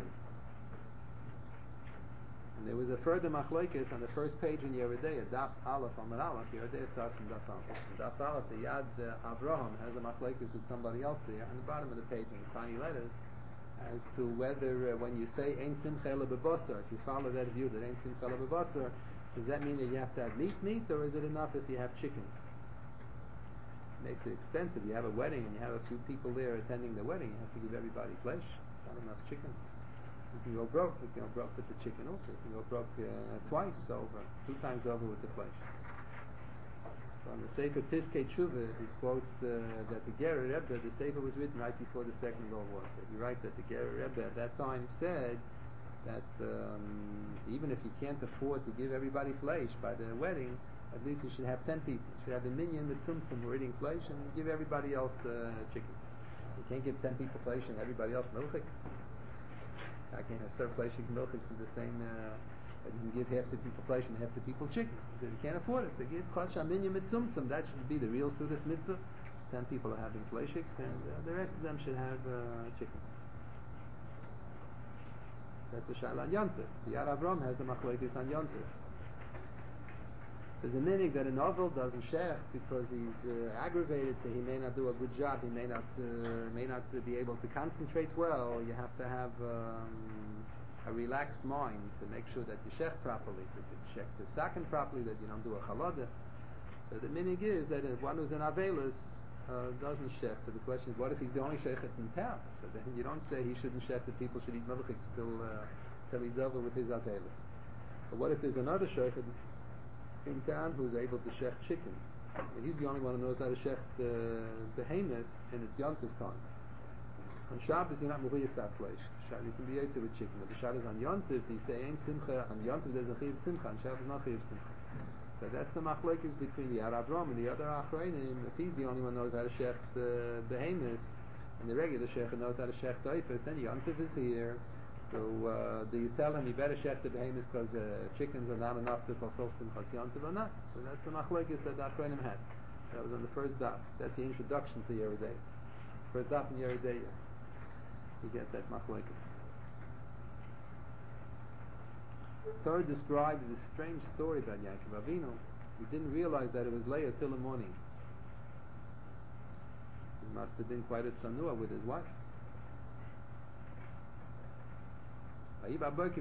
A: And there was a further machlokes on the first page in Yeridei, Daf Aleph Amar Aleph. Yeridei starts from Daf Aleph. And Daf Aleph, the Yad uh, Avraham has a machlokes with somebody else there on the bottom of the page in the tiny letters as to whether uh, when you say Ein Simcha Ela Bebasar, if you follow that view that Ein Simcha Ela Bebasar, does that mean that you have to have meat meat, or is it enough if you have chicken? It makes it expensive. You have a wedding and you have a few people there attending the wedding, you have to give everybody flesh, not enough chicken. You can go broke. You can go broke with the chicken also. You can go broke uh, twice over, two times over with the flesh. So on the Sefer Piskei Tshuva, he quotes uh, that the Gerer Rebbe, the Sefer was written right before the Second World War. So he writes that the Gerer Rebbe at that time said that um, even if you can't afford to give everybody flesh by the wedding, at least you should have ten people. You should have a minyan with tzumtzum who are eating flesh and give everybody else uh, chicken. You can't give ten people flesh and everybody else milchik. I can't have serve fleshig and milchiks in the same. Uh, you can give half the people flesh and half the people chicken. So you can't afford it. So give chach aminya mitzumtzum. That should be the real sudas mitzvah. Ten people are having fleshiks, and uh, the rest of them should have uh, chicken. That's the shaila on Yontif. The Yad Avram has the machlokes on Yontif. There's a minig that a novel doesn't shech because he's uh, aggravated, so he may not do a good job. He may not uh, may not be able to concentrate well. You have to have um, a relaxed mind to make sure that you shech properly, that you check the sakin properly, that you don't do a chalada. So the minig is that if one who's an avelis uh, doesn't shech. So the question is, what if he's the only shechet in town? So then you don't say he shouldn't shech that people should eat milchiks till uh, till he's over with his avelis. But what if there's another shechet in town who's able to shech chickens? And he's the only one who knows how to shech the behemoths, and it's Yontif time. On Shabbos you're not mechuyev to have flesh. You can be yotze with chicken, but the Shabbos on Yontif, you say ain't simcha. On Yontif there's a chiv simcha. On Shabbos not chiv simcha. So that's the machlokes between the Yad Avram and the other Achronim. If he's the only one who knows how to shech the behemoths, and the regular shecher knows how to shech doifus, then Yontif is here. So uh, do you tell him you better shech the behemoths because uh, chickens are not enough to fulfill Simchas Yontif or not? So that's the machlokes that the Achronim had. That was on the first daf. That's the introduction to Yeridei. First daf in Yeridei, you get that machlokes. Torah describes this strange story about Yaakov Avinu. He didn't realize that it was Leah till the morning. He must have been quite a tzanua with his wife. But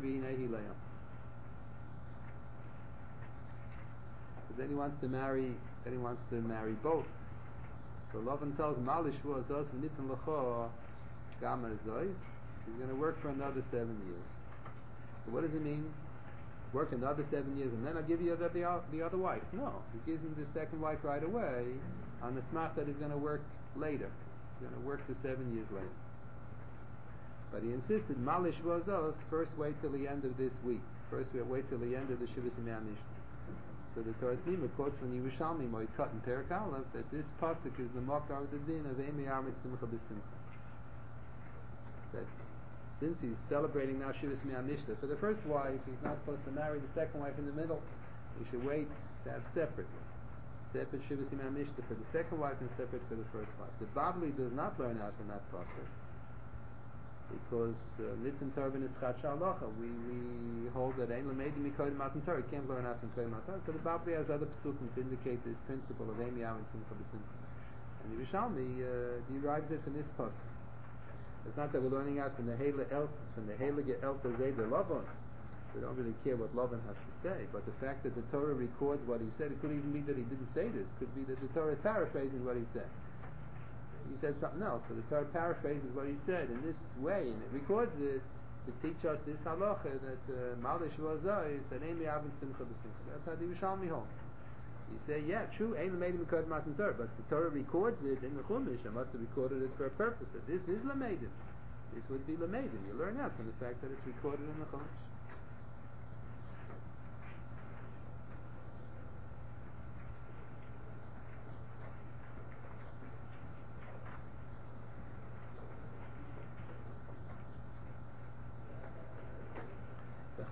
A: then he wants to marry. Then he wants to marry both. So Lavan tells Malish was us v'nitin lecho gamer zois. He's going to work for another seven years. So what does it mean? Work another seven years and then I'll give you the, the, the other wife. No, he gives him the second wife right away on the smart that he's going to work later. He's going to work the seven years later. But he insisted, Malish was us, first wait till the end of this week. First we wait till the end of the Shivas Yimei Mishnah. So the Torah Tzima quotes from Yerushalmi, Moed Cut in Perek Aleph, that this pasuk is the Makar of the Din of Emi Armit Simcha B'Simcha. That since he's celebrating now Shivas Yimei Mishnah, for the first wife, he's not supposed to marry the second wife in the middle. He should wait to have separate. Separate Shivas Yimei Mishnah for the second wife and separate for the first wife. The Babli does not learn out from that pasuk. Because Nitin Torah is Chadsha Halacha. We we hold that Ein Lamedi Mikodim Matan Torah. You can't learn out from Kodim Matan Torah. So the Babli has other psukim to indicate this principle of Emi Yavin Simcha B'Simcha. And the Yerushalmi uh, derives it from this pasuk. It's not that we're learning out from the Heilige El from the Heilige El Tazeder Lavan. We don't really care what Lavan has to say, but the fact that the Torah records what he said, it could even be that he didn't say this. It could be that the Torah is paraphrasing what he said. He said something else, so the Torah paraphrases what he said in this way, and it records it to teach us this halacha that Malish Vazai is that Emi Avin Simcha B'Simcha. That's how the Yerushalmi holds. You say, yeah, true, Ein Lamedi Mikodim Matan Torah, but the Torah records it in the Chumash. I must have recorded it for a purpose. That this is Lamedim. This would be Lamedim. You learn out from the fact that it's recorded in the Chumash.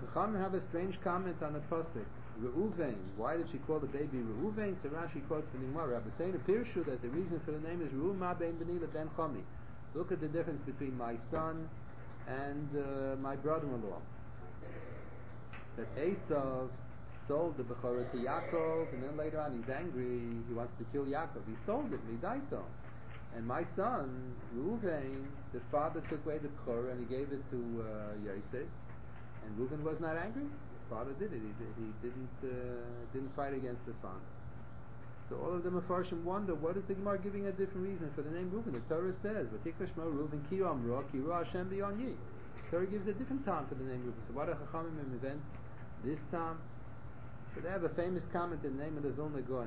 A: Chacham have a strange comment on the pasuk. Reuven. Why did she call the baby Reuven? So Rashi quotes from the Gemara. Rabbi saying appears sure that the reason for the name is Reuven ma ben Benila ben Chami. Look at the difference between my son and uh, my brother-in-law. That Esav sold the Bechorah to Yaakov, and then later on he's angry. He wants to kill Yaakov. He sold it, and he died so. And my son, Reuven, the father took away the Bechorah and he gave it to uh, Yosef. And Reuven was not angry. His father did it. He, did, he didn't uh, didn't fight against the son. So all of the Mefarshim wonder, what is the Gemara giving a different reason for the name Reuven? The Torah says, "V'tikra shmo Reuven ki amro ki ru Hashem b'yonyi." The Torah gives a different time for the name Reuven. So why do Chachamim invent this time? So they have a famous comment in the name of the Vilna Gaon,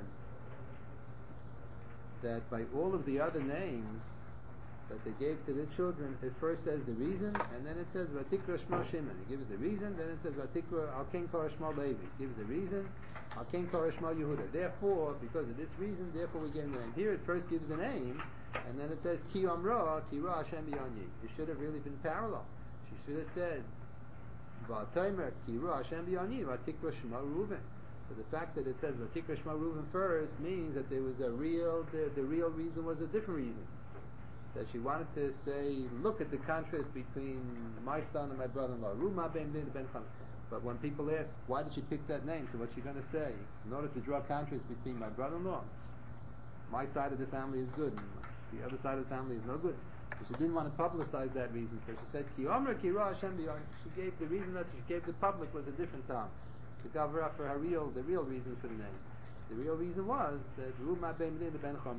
A: that by all of the other names that they gave to the children, it first says the reason, and then it says Vatikra Shmo Shimon. It gives the reason, then it says Vatikra Alken Kor Shmo Levi. It gives the reason, Alken Kor Shmo Yehuda. Therefore, because of this reason, therefore we gave the name. Here it first gives the name, and then it says Ki Amra, Ki Ra Hashem B'Yonyi. It should have really been parallel. She should have said V'Atomer Ki Ra Hashem B'Yonyi, Vatikra Shmo Reuven. So the fact that it says Vatikra Shmo Reuven first means that there was a real, the, the real reason was a different reason. That she wanted to say, look at the contrast between my son and my brother-in-law. Ruma ben ben ben Chana. But when people ask, why did she pick that name? So what's she going to say? In order to draw contrast between my brother-in-law, my side of the family is good, and the other side of the family is no good. So she didn't want to publicize that reason. So she said, Ki Omer Ki Ra Hashem B'Yon. She gave the reason that she gave the public was a different time, to cover up for her real, the real reason for the name. The real reason was that Ruma ben ben ben Chana.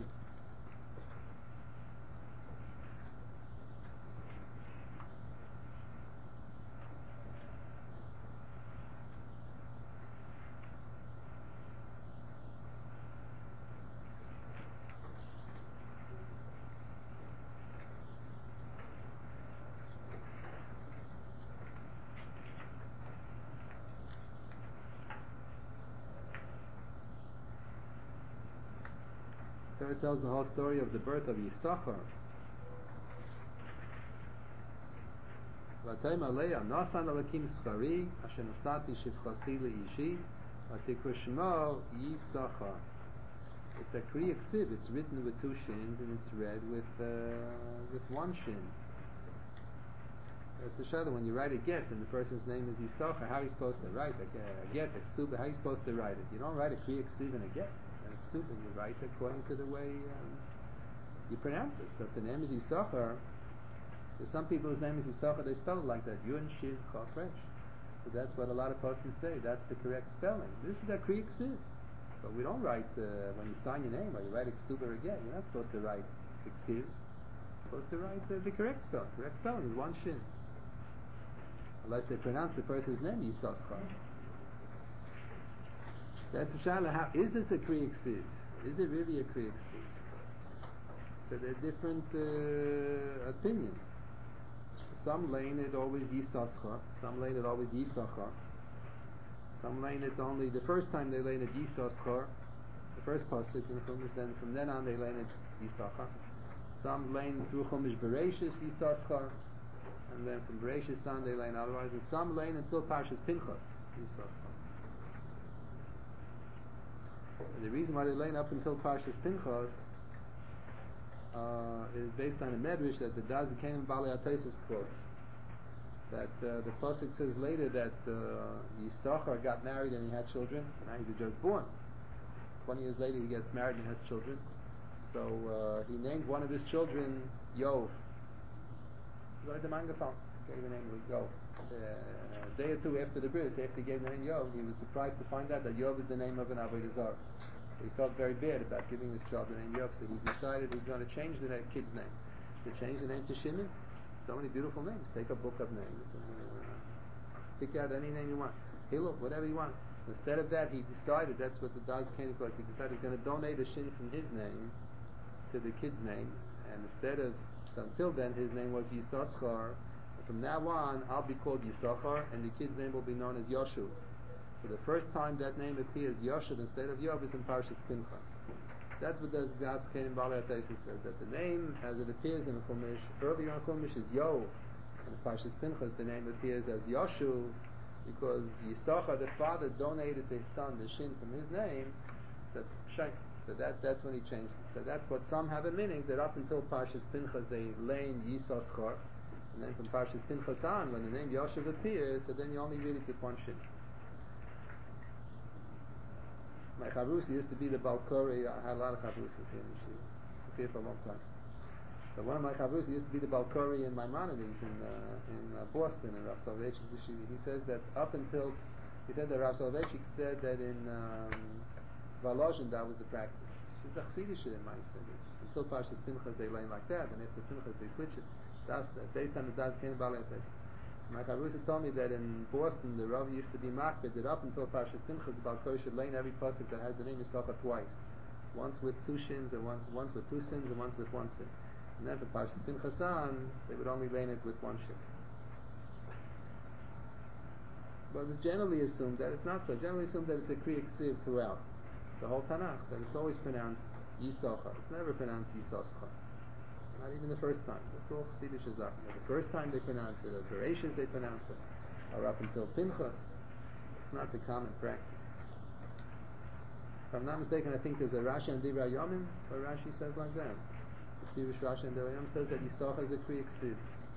A: So it tells the whole story of the birth of Yisachar. V'atayim aleya nasan alakim schari asher nasati shivchasi leishi v'tikra shmo Yisachar. It's a Kriya Ksiv. It's written with two shins and it's read with uh, with one shin. It's a shadow. When you write a get and the person's name is Yisachar, how are you supposed to write a, a get, a ksuba? How are you supposed to write it? You don't write a Kriya Ksiv in a get. And you write according to the way um, you pronounce it. So if the name is Yisachar, there's some people whose name is Yisachar, they spell it like that, Yun Shiv Chaf Resh. So that's what a lot of persons say. That's the correct spelling. This is a Kriya Ksiv. But we don't write uh, when you sign your name or you write a ksuba again. You're not supposed to write the Ksiv. You're supposed to write uh, the correct spelling. Correct spelling is one shin, unless they pronounce the person's name Yisachar. That's a shala. How is this a Kriya Ksiv? Is it really a Kriya Ksiv? So there are different uh, opinions. Some lane it always Yisachar. Some lane it always Yisachar. Some lane it only the first time they lane it Yisachar, the first pasuk in Chumash. Then from then on they lane it Yisachar. Some lane through Chumash Bereshis Yisachar, and then from Bereshis on they lane otherwise. And some lane until Parshas Pinchas Yisachar. And the reason why they lane up until Parshas Pinchas uh, is based on a medrash that the Daz Kenim Bali Ataisis quotes. That uh, the pasuk says later that uh, Yisachar got married and he had children. Now he was just born. Twenty years later he gets married and has children. So uh, he named one of his children Yov. Like the Mangafon gave the name Yov. Uh, a day or two after the bris, after he gave the name Yov, he was surprised to find out that Yov is the name of an Avodah Zarah. So he felt very bad about giving his child the name Yov, so he decided he's going to change the kid's name. To change the name to Shimon. So many beautiful names. Take a book of names and uh, pick out any name you want. Hillel, whatever you want. Instead of that, he decided, that's what the Daz Kenim quotes, he decided he's going to donate a shin from his name to the kid's name, and instead of, so until then his name was Yisachar. From now on, I'll be called Yisachar, and the kid's name will be known as Yoshuv. So the first time that name appears, Yoshuv, instead of Yov, is in Parshas Pinchas. That's what the Daz Kenim Bali Ataisis says, that the name, as it appears in Chumash, earlier in Chumash is Yov, and in Parshas Pinchas the name appears as Yoshuv, because Yisachar, the father, donated his son the shin from his name, so Shai. So that that's when he changed it. So that's what some have a meaning, that up until Parshas Pinchas they lane Yisaschar, and then from Parshas Pinchas on, when the name Yoshev appears, so then you only read it with one shin. My Chavrusi used to be the Balkori. I had a lot of Chavrusis here in the Yeshiva. I was here for a long time. So one of my Chavrusi used to be the Balkori in Maimonides in uh, in uh, Boston, in Rav Soloveitchik's Yeshiva. He says that up until, he said that Rav Soloveitchik said that in um, Volozhin that was the practice. It's a Chassidish in Ma'aser. Until Parshas Pinchas they lane like that, and after Pinchas they switch it. That's based on the Das came about like that. My Chavrusi told me that in Boston the Rav used to be makbid that up until Parshas Pinchas the Balkori should lane every pasuk that has the name Yisachar twice, once with two shins and once once with two sins and once with one sin. And then for Parshas Pinchas on they would only lane it with one shin. But it's generally assumed that it's not so. Generally assumed that it's a Kriya Ksiv throughout the whole Tanakh, that it's always pronounced Yisachar. It's never pronounced Yisaschar. Not even the first time. That's all Chassidish Azak. The first time they pronounce it, or Bereshis they pronounce it, or up until Pinchas. It's not the common practice. If I'm not mistaken, I think there's a Rashi and Divrei Yomim, where Rashi says like that. The Pirush Rashi and Divrei Yomim says that Yisachar is a Kriya Ksiv.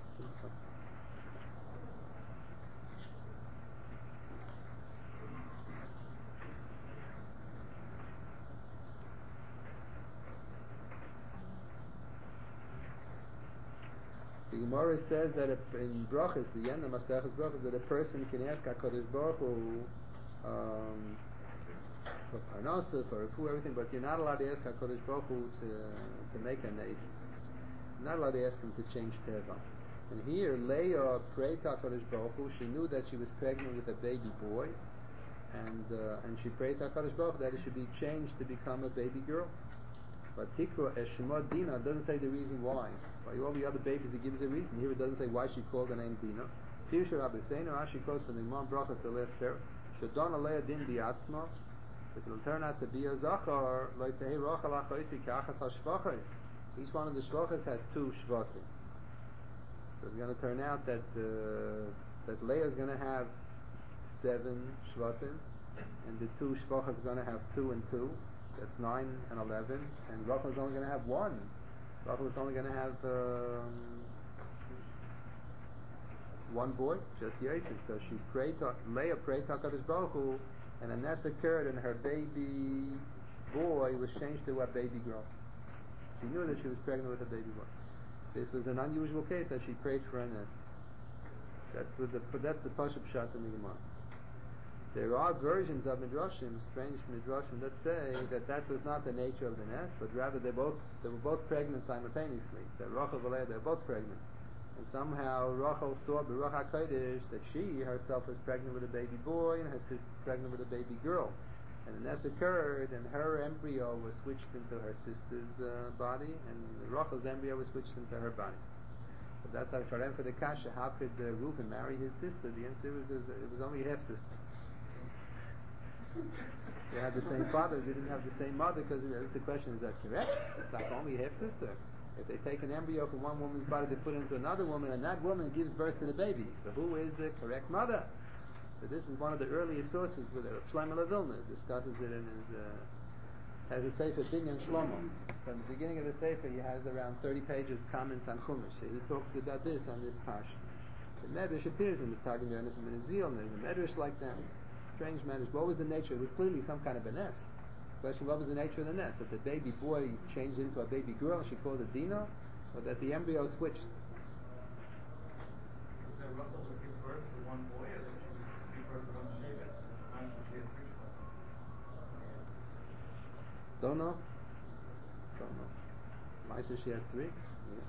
A: The Gemara says that in Brachas, the end of Masechus Brachas, that a person can ask HaKadosh Baruch Hu um, for Parnasa, for Refu, everything, but you're not allowed to ask HaKadosh Baruch Hu to, to make a nace. You're not allowed to ask him to change Teva. And here, Leah prayed to HaKadosh Baruch Hu. She knew that she was pregnant with a baby boy, and uh, and she prayed to HaKadosh Baruch Hu that it should be changed to become a baby girl. But Tikva Eshemot Dina doesn't say the reason why. By all the other babies, it gives a reason. Here it doesn't say why she called the name Dina. Pirsha Rabbi Seinu, Rashi quotes from the Imam Brachas, the last pair. Shadon Alei Din Biatzma. It will turn out to be a Zachar, like the Rachel Achoiti Kachas HaShvachos. Each one of the Shvachos had two Shvatim. So it's going to turn out that uh, that Leah is going to have seven Shvatim, and the two Shvachos are going to have two and two. That's nine and eleven, and Rachel is only going to have one. Rachel is only going to have um, one boy, just Yosef. So she prayed to Leah prayed to HaKadosh Baruch Hu, and a ness occurred, and her baby boy was changed to a baby girl. She knew that she was pregnant with a baby boy. This was an unusual case that she prayed for a ness. That's what the that's the Pashup Pshat in the Gemara. There are versions of Midrashim, strange Midrashim, that say that that was not the nature of the nest, but rather they both they were both pregnant simultaneously. That Rachel and Leah, they were both pregnant, and somehow Rachel saw Baruch HaKodesh that she herself was pregnant with a baby boy, and her sister was pregnant with a baby girl, and the nest occurred, and her embryo was switched into her sister's uh, body, and Rachel's embryo was switched into her body. But that's how for them for the kasha. How could uh, Reuben marry his sister? The answer was it was only half sister. They had the same father, they didn't have the same mother, because the question is that correct? It's like only half sister. If they take an embryo from one woman's body, they put it into another woman, and that woman gives birth to the baby. So who is the correct mother? So this is one of the earliest sources where Shlomo Vilna discusses it in his uh, has a sefer Binyan Shlomo. From the beginning of the sefer, he has around thirty pages comments on Chumash. He talks about this on this parsha. The Medrash appears in the Targum Yonis and Menazil, and there's a Medrash like that. Strange matters. What was the nature? It was clearly some kind of a nest. Question: what was the nature of the nest? That the baby boy changed into a baby girl and she called it Dina, or that the embryo switched?
B: Was that Rachel would give birth to one boy, or that she would give birth to one Shevet? Not she would give three Shvatim.
A: Don't know. Don't know. Ma'aser she had three. Yeah.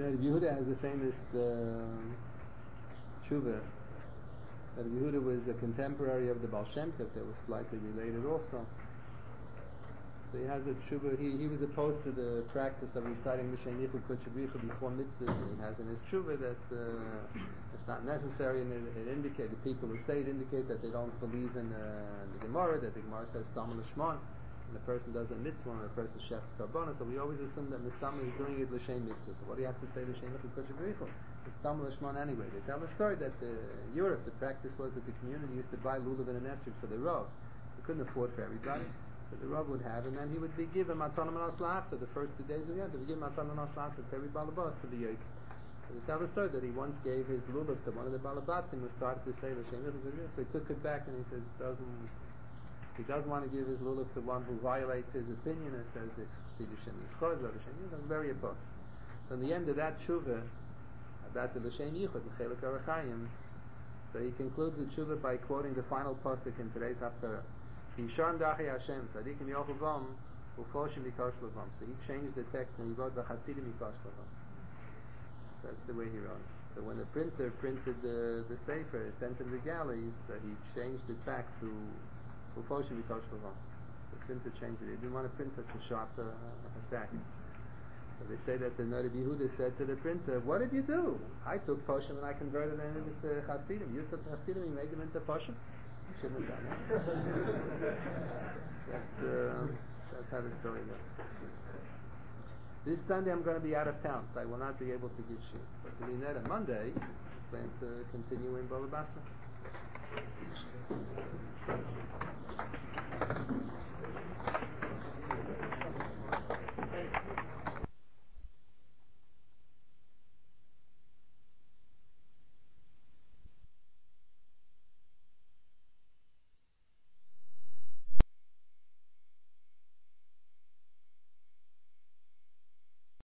A: Rabbi Yehuda has a famous uh, tshuva. Rabbi Yehuda was a contemporary of the Baal Shem Tov. They were slightly related also. So he has a tshuva. He, he was opposed to the practice of reciting L'Shem Yichud Kodesh B'Yichud before mitzvahs. He has in his tshuva that uh, it's not necessary, and it, it indicates, the people who say it indicate that they don't believe in uh, the Gemara, that the Gemara says Stam L'Shmon, and the person does a mitzvah, and the person shefs Karbonah. So we always assume that Mistama is doing it L'Shem mitzvah. So what do you have to say L'Shem Yichud Kodesh B'Yichud? It's Stam L'Shmon anyway. They tell the story that uh, in Europe the practice was that the community used to buy lulav and an esrog for the Rav. They couldn't afford for everybody. So the Rav would have, and then he would be given matanim and aslach. So the first two days of the year, they would give matanim and aslach to every balabas to be yoke. So they tell the story that he once gave his lulav to one of the balabatim who started to say L'Shem Yichud Kodesh B'Yichud. So he took it back and he says doesn't he doesn't want to give his lulav to one who violates his opinion and says this L'Shem Yichud L'Shem Yichud. Very opposed. So in the end of that tshuva about the L'Shem Yichud, the Chelek Arachayim, so he concludes the tshuva by quoting the final pasuk in today's haftarah. Yishan Dachi Hashem Tzadikim Yochavam Ufoshim Mikosh Lavam. So he changed the text and he wrote the Hasidim Mikosh Lavam. That's the way he wrote it. So when the printer printed the the sefer, sent him to the galleys, so he changed it back to Ufoshim Mikosh Lavam. The printer changed it. He didn't want to print such a sharp uh, attack. So they say that the Rabbi Yehuda said to the printer, "What did you do? I took Poshim and I converted them into Hasidim. You took Hasidim and made them into Poshim. You shouldn't have done that." that's, uh, that's how the story goes. This Sunday I'm going to be out of town, so I will not be able to give shir. But to be net on Monday, I plan to continue in Baba Basra.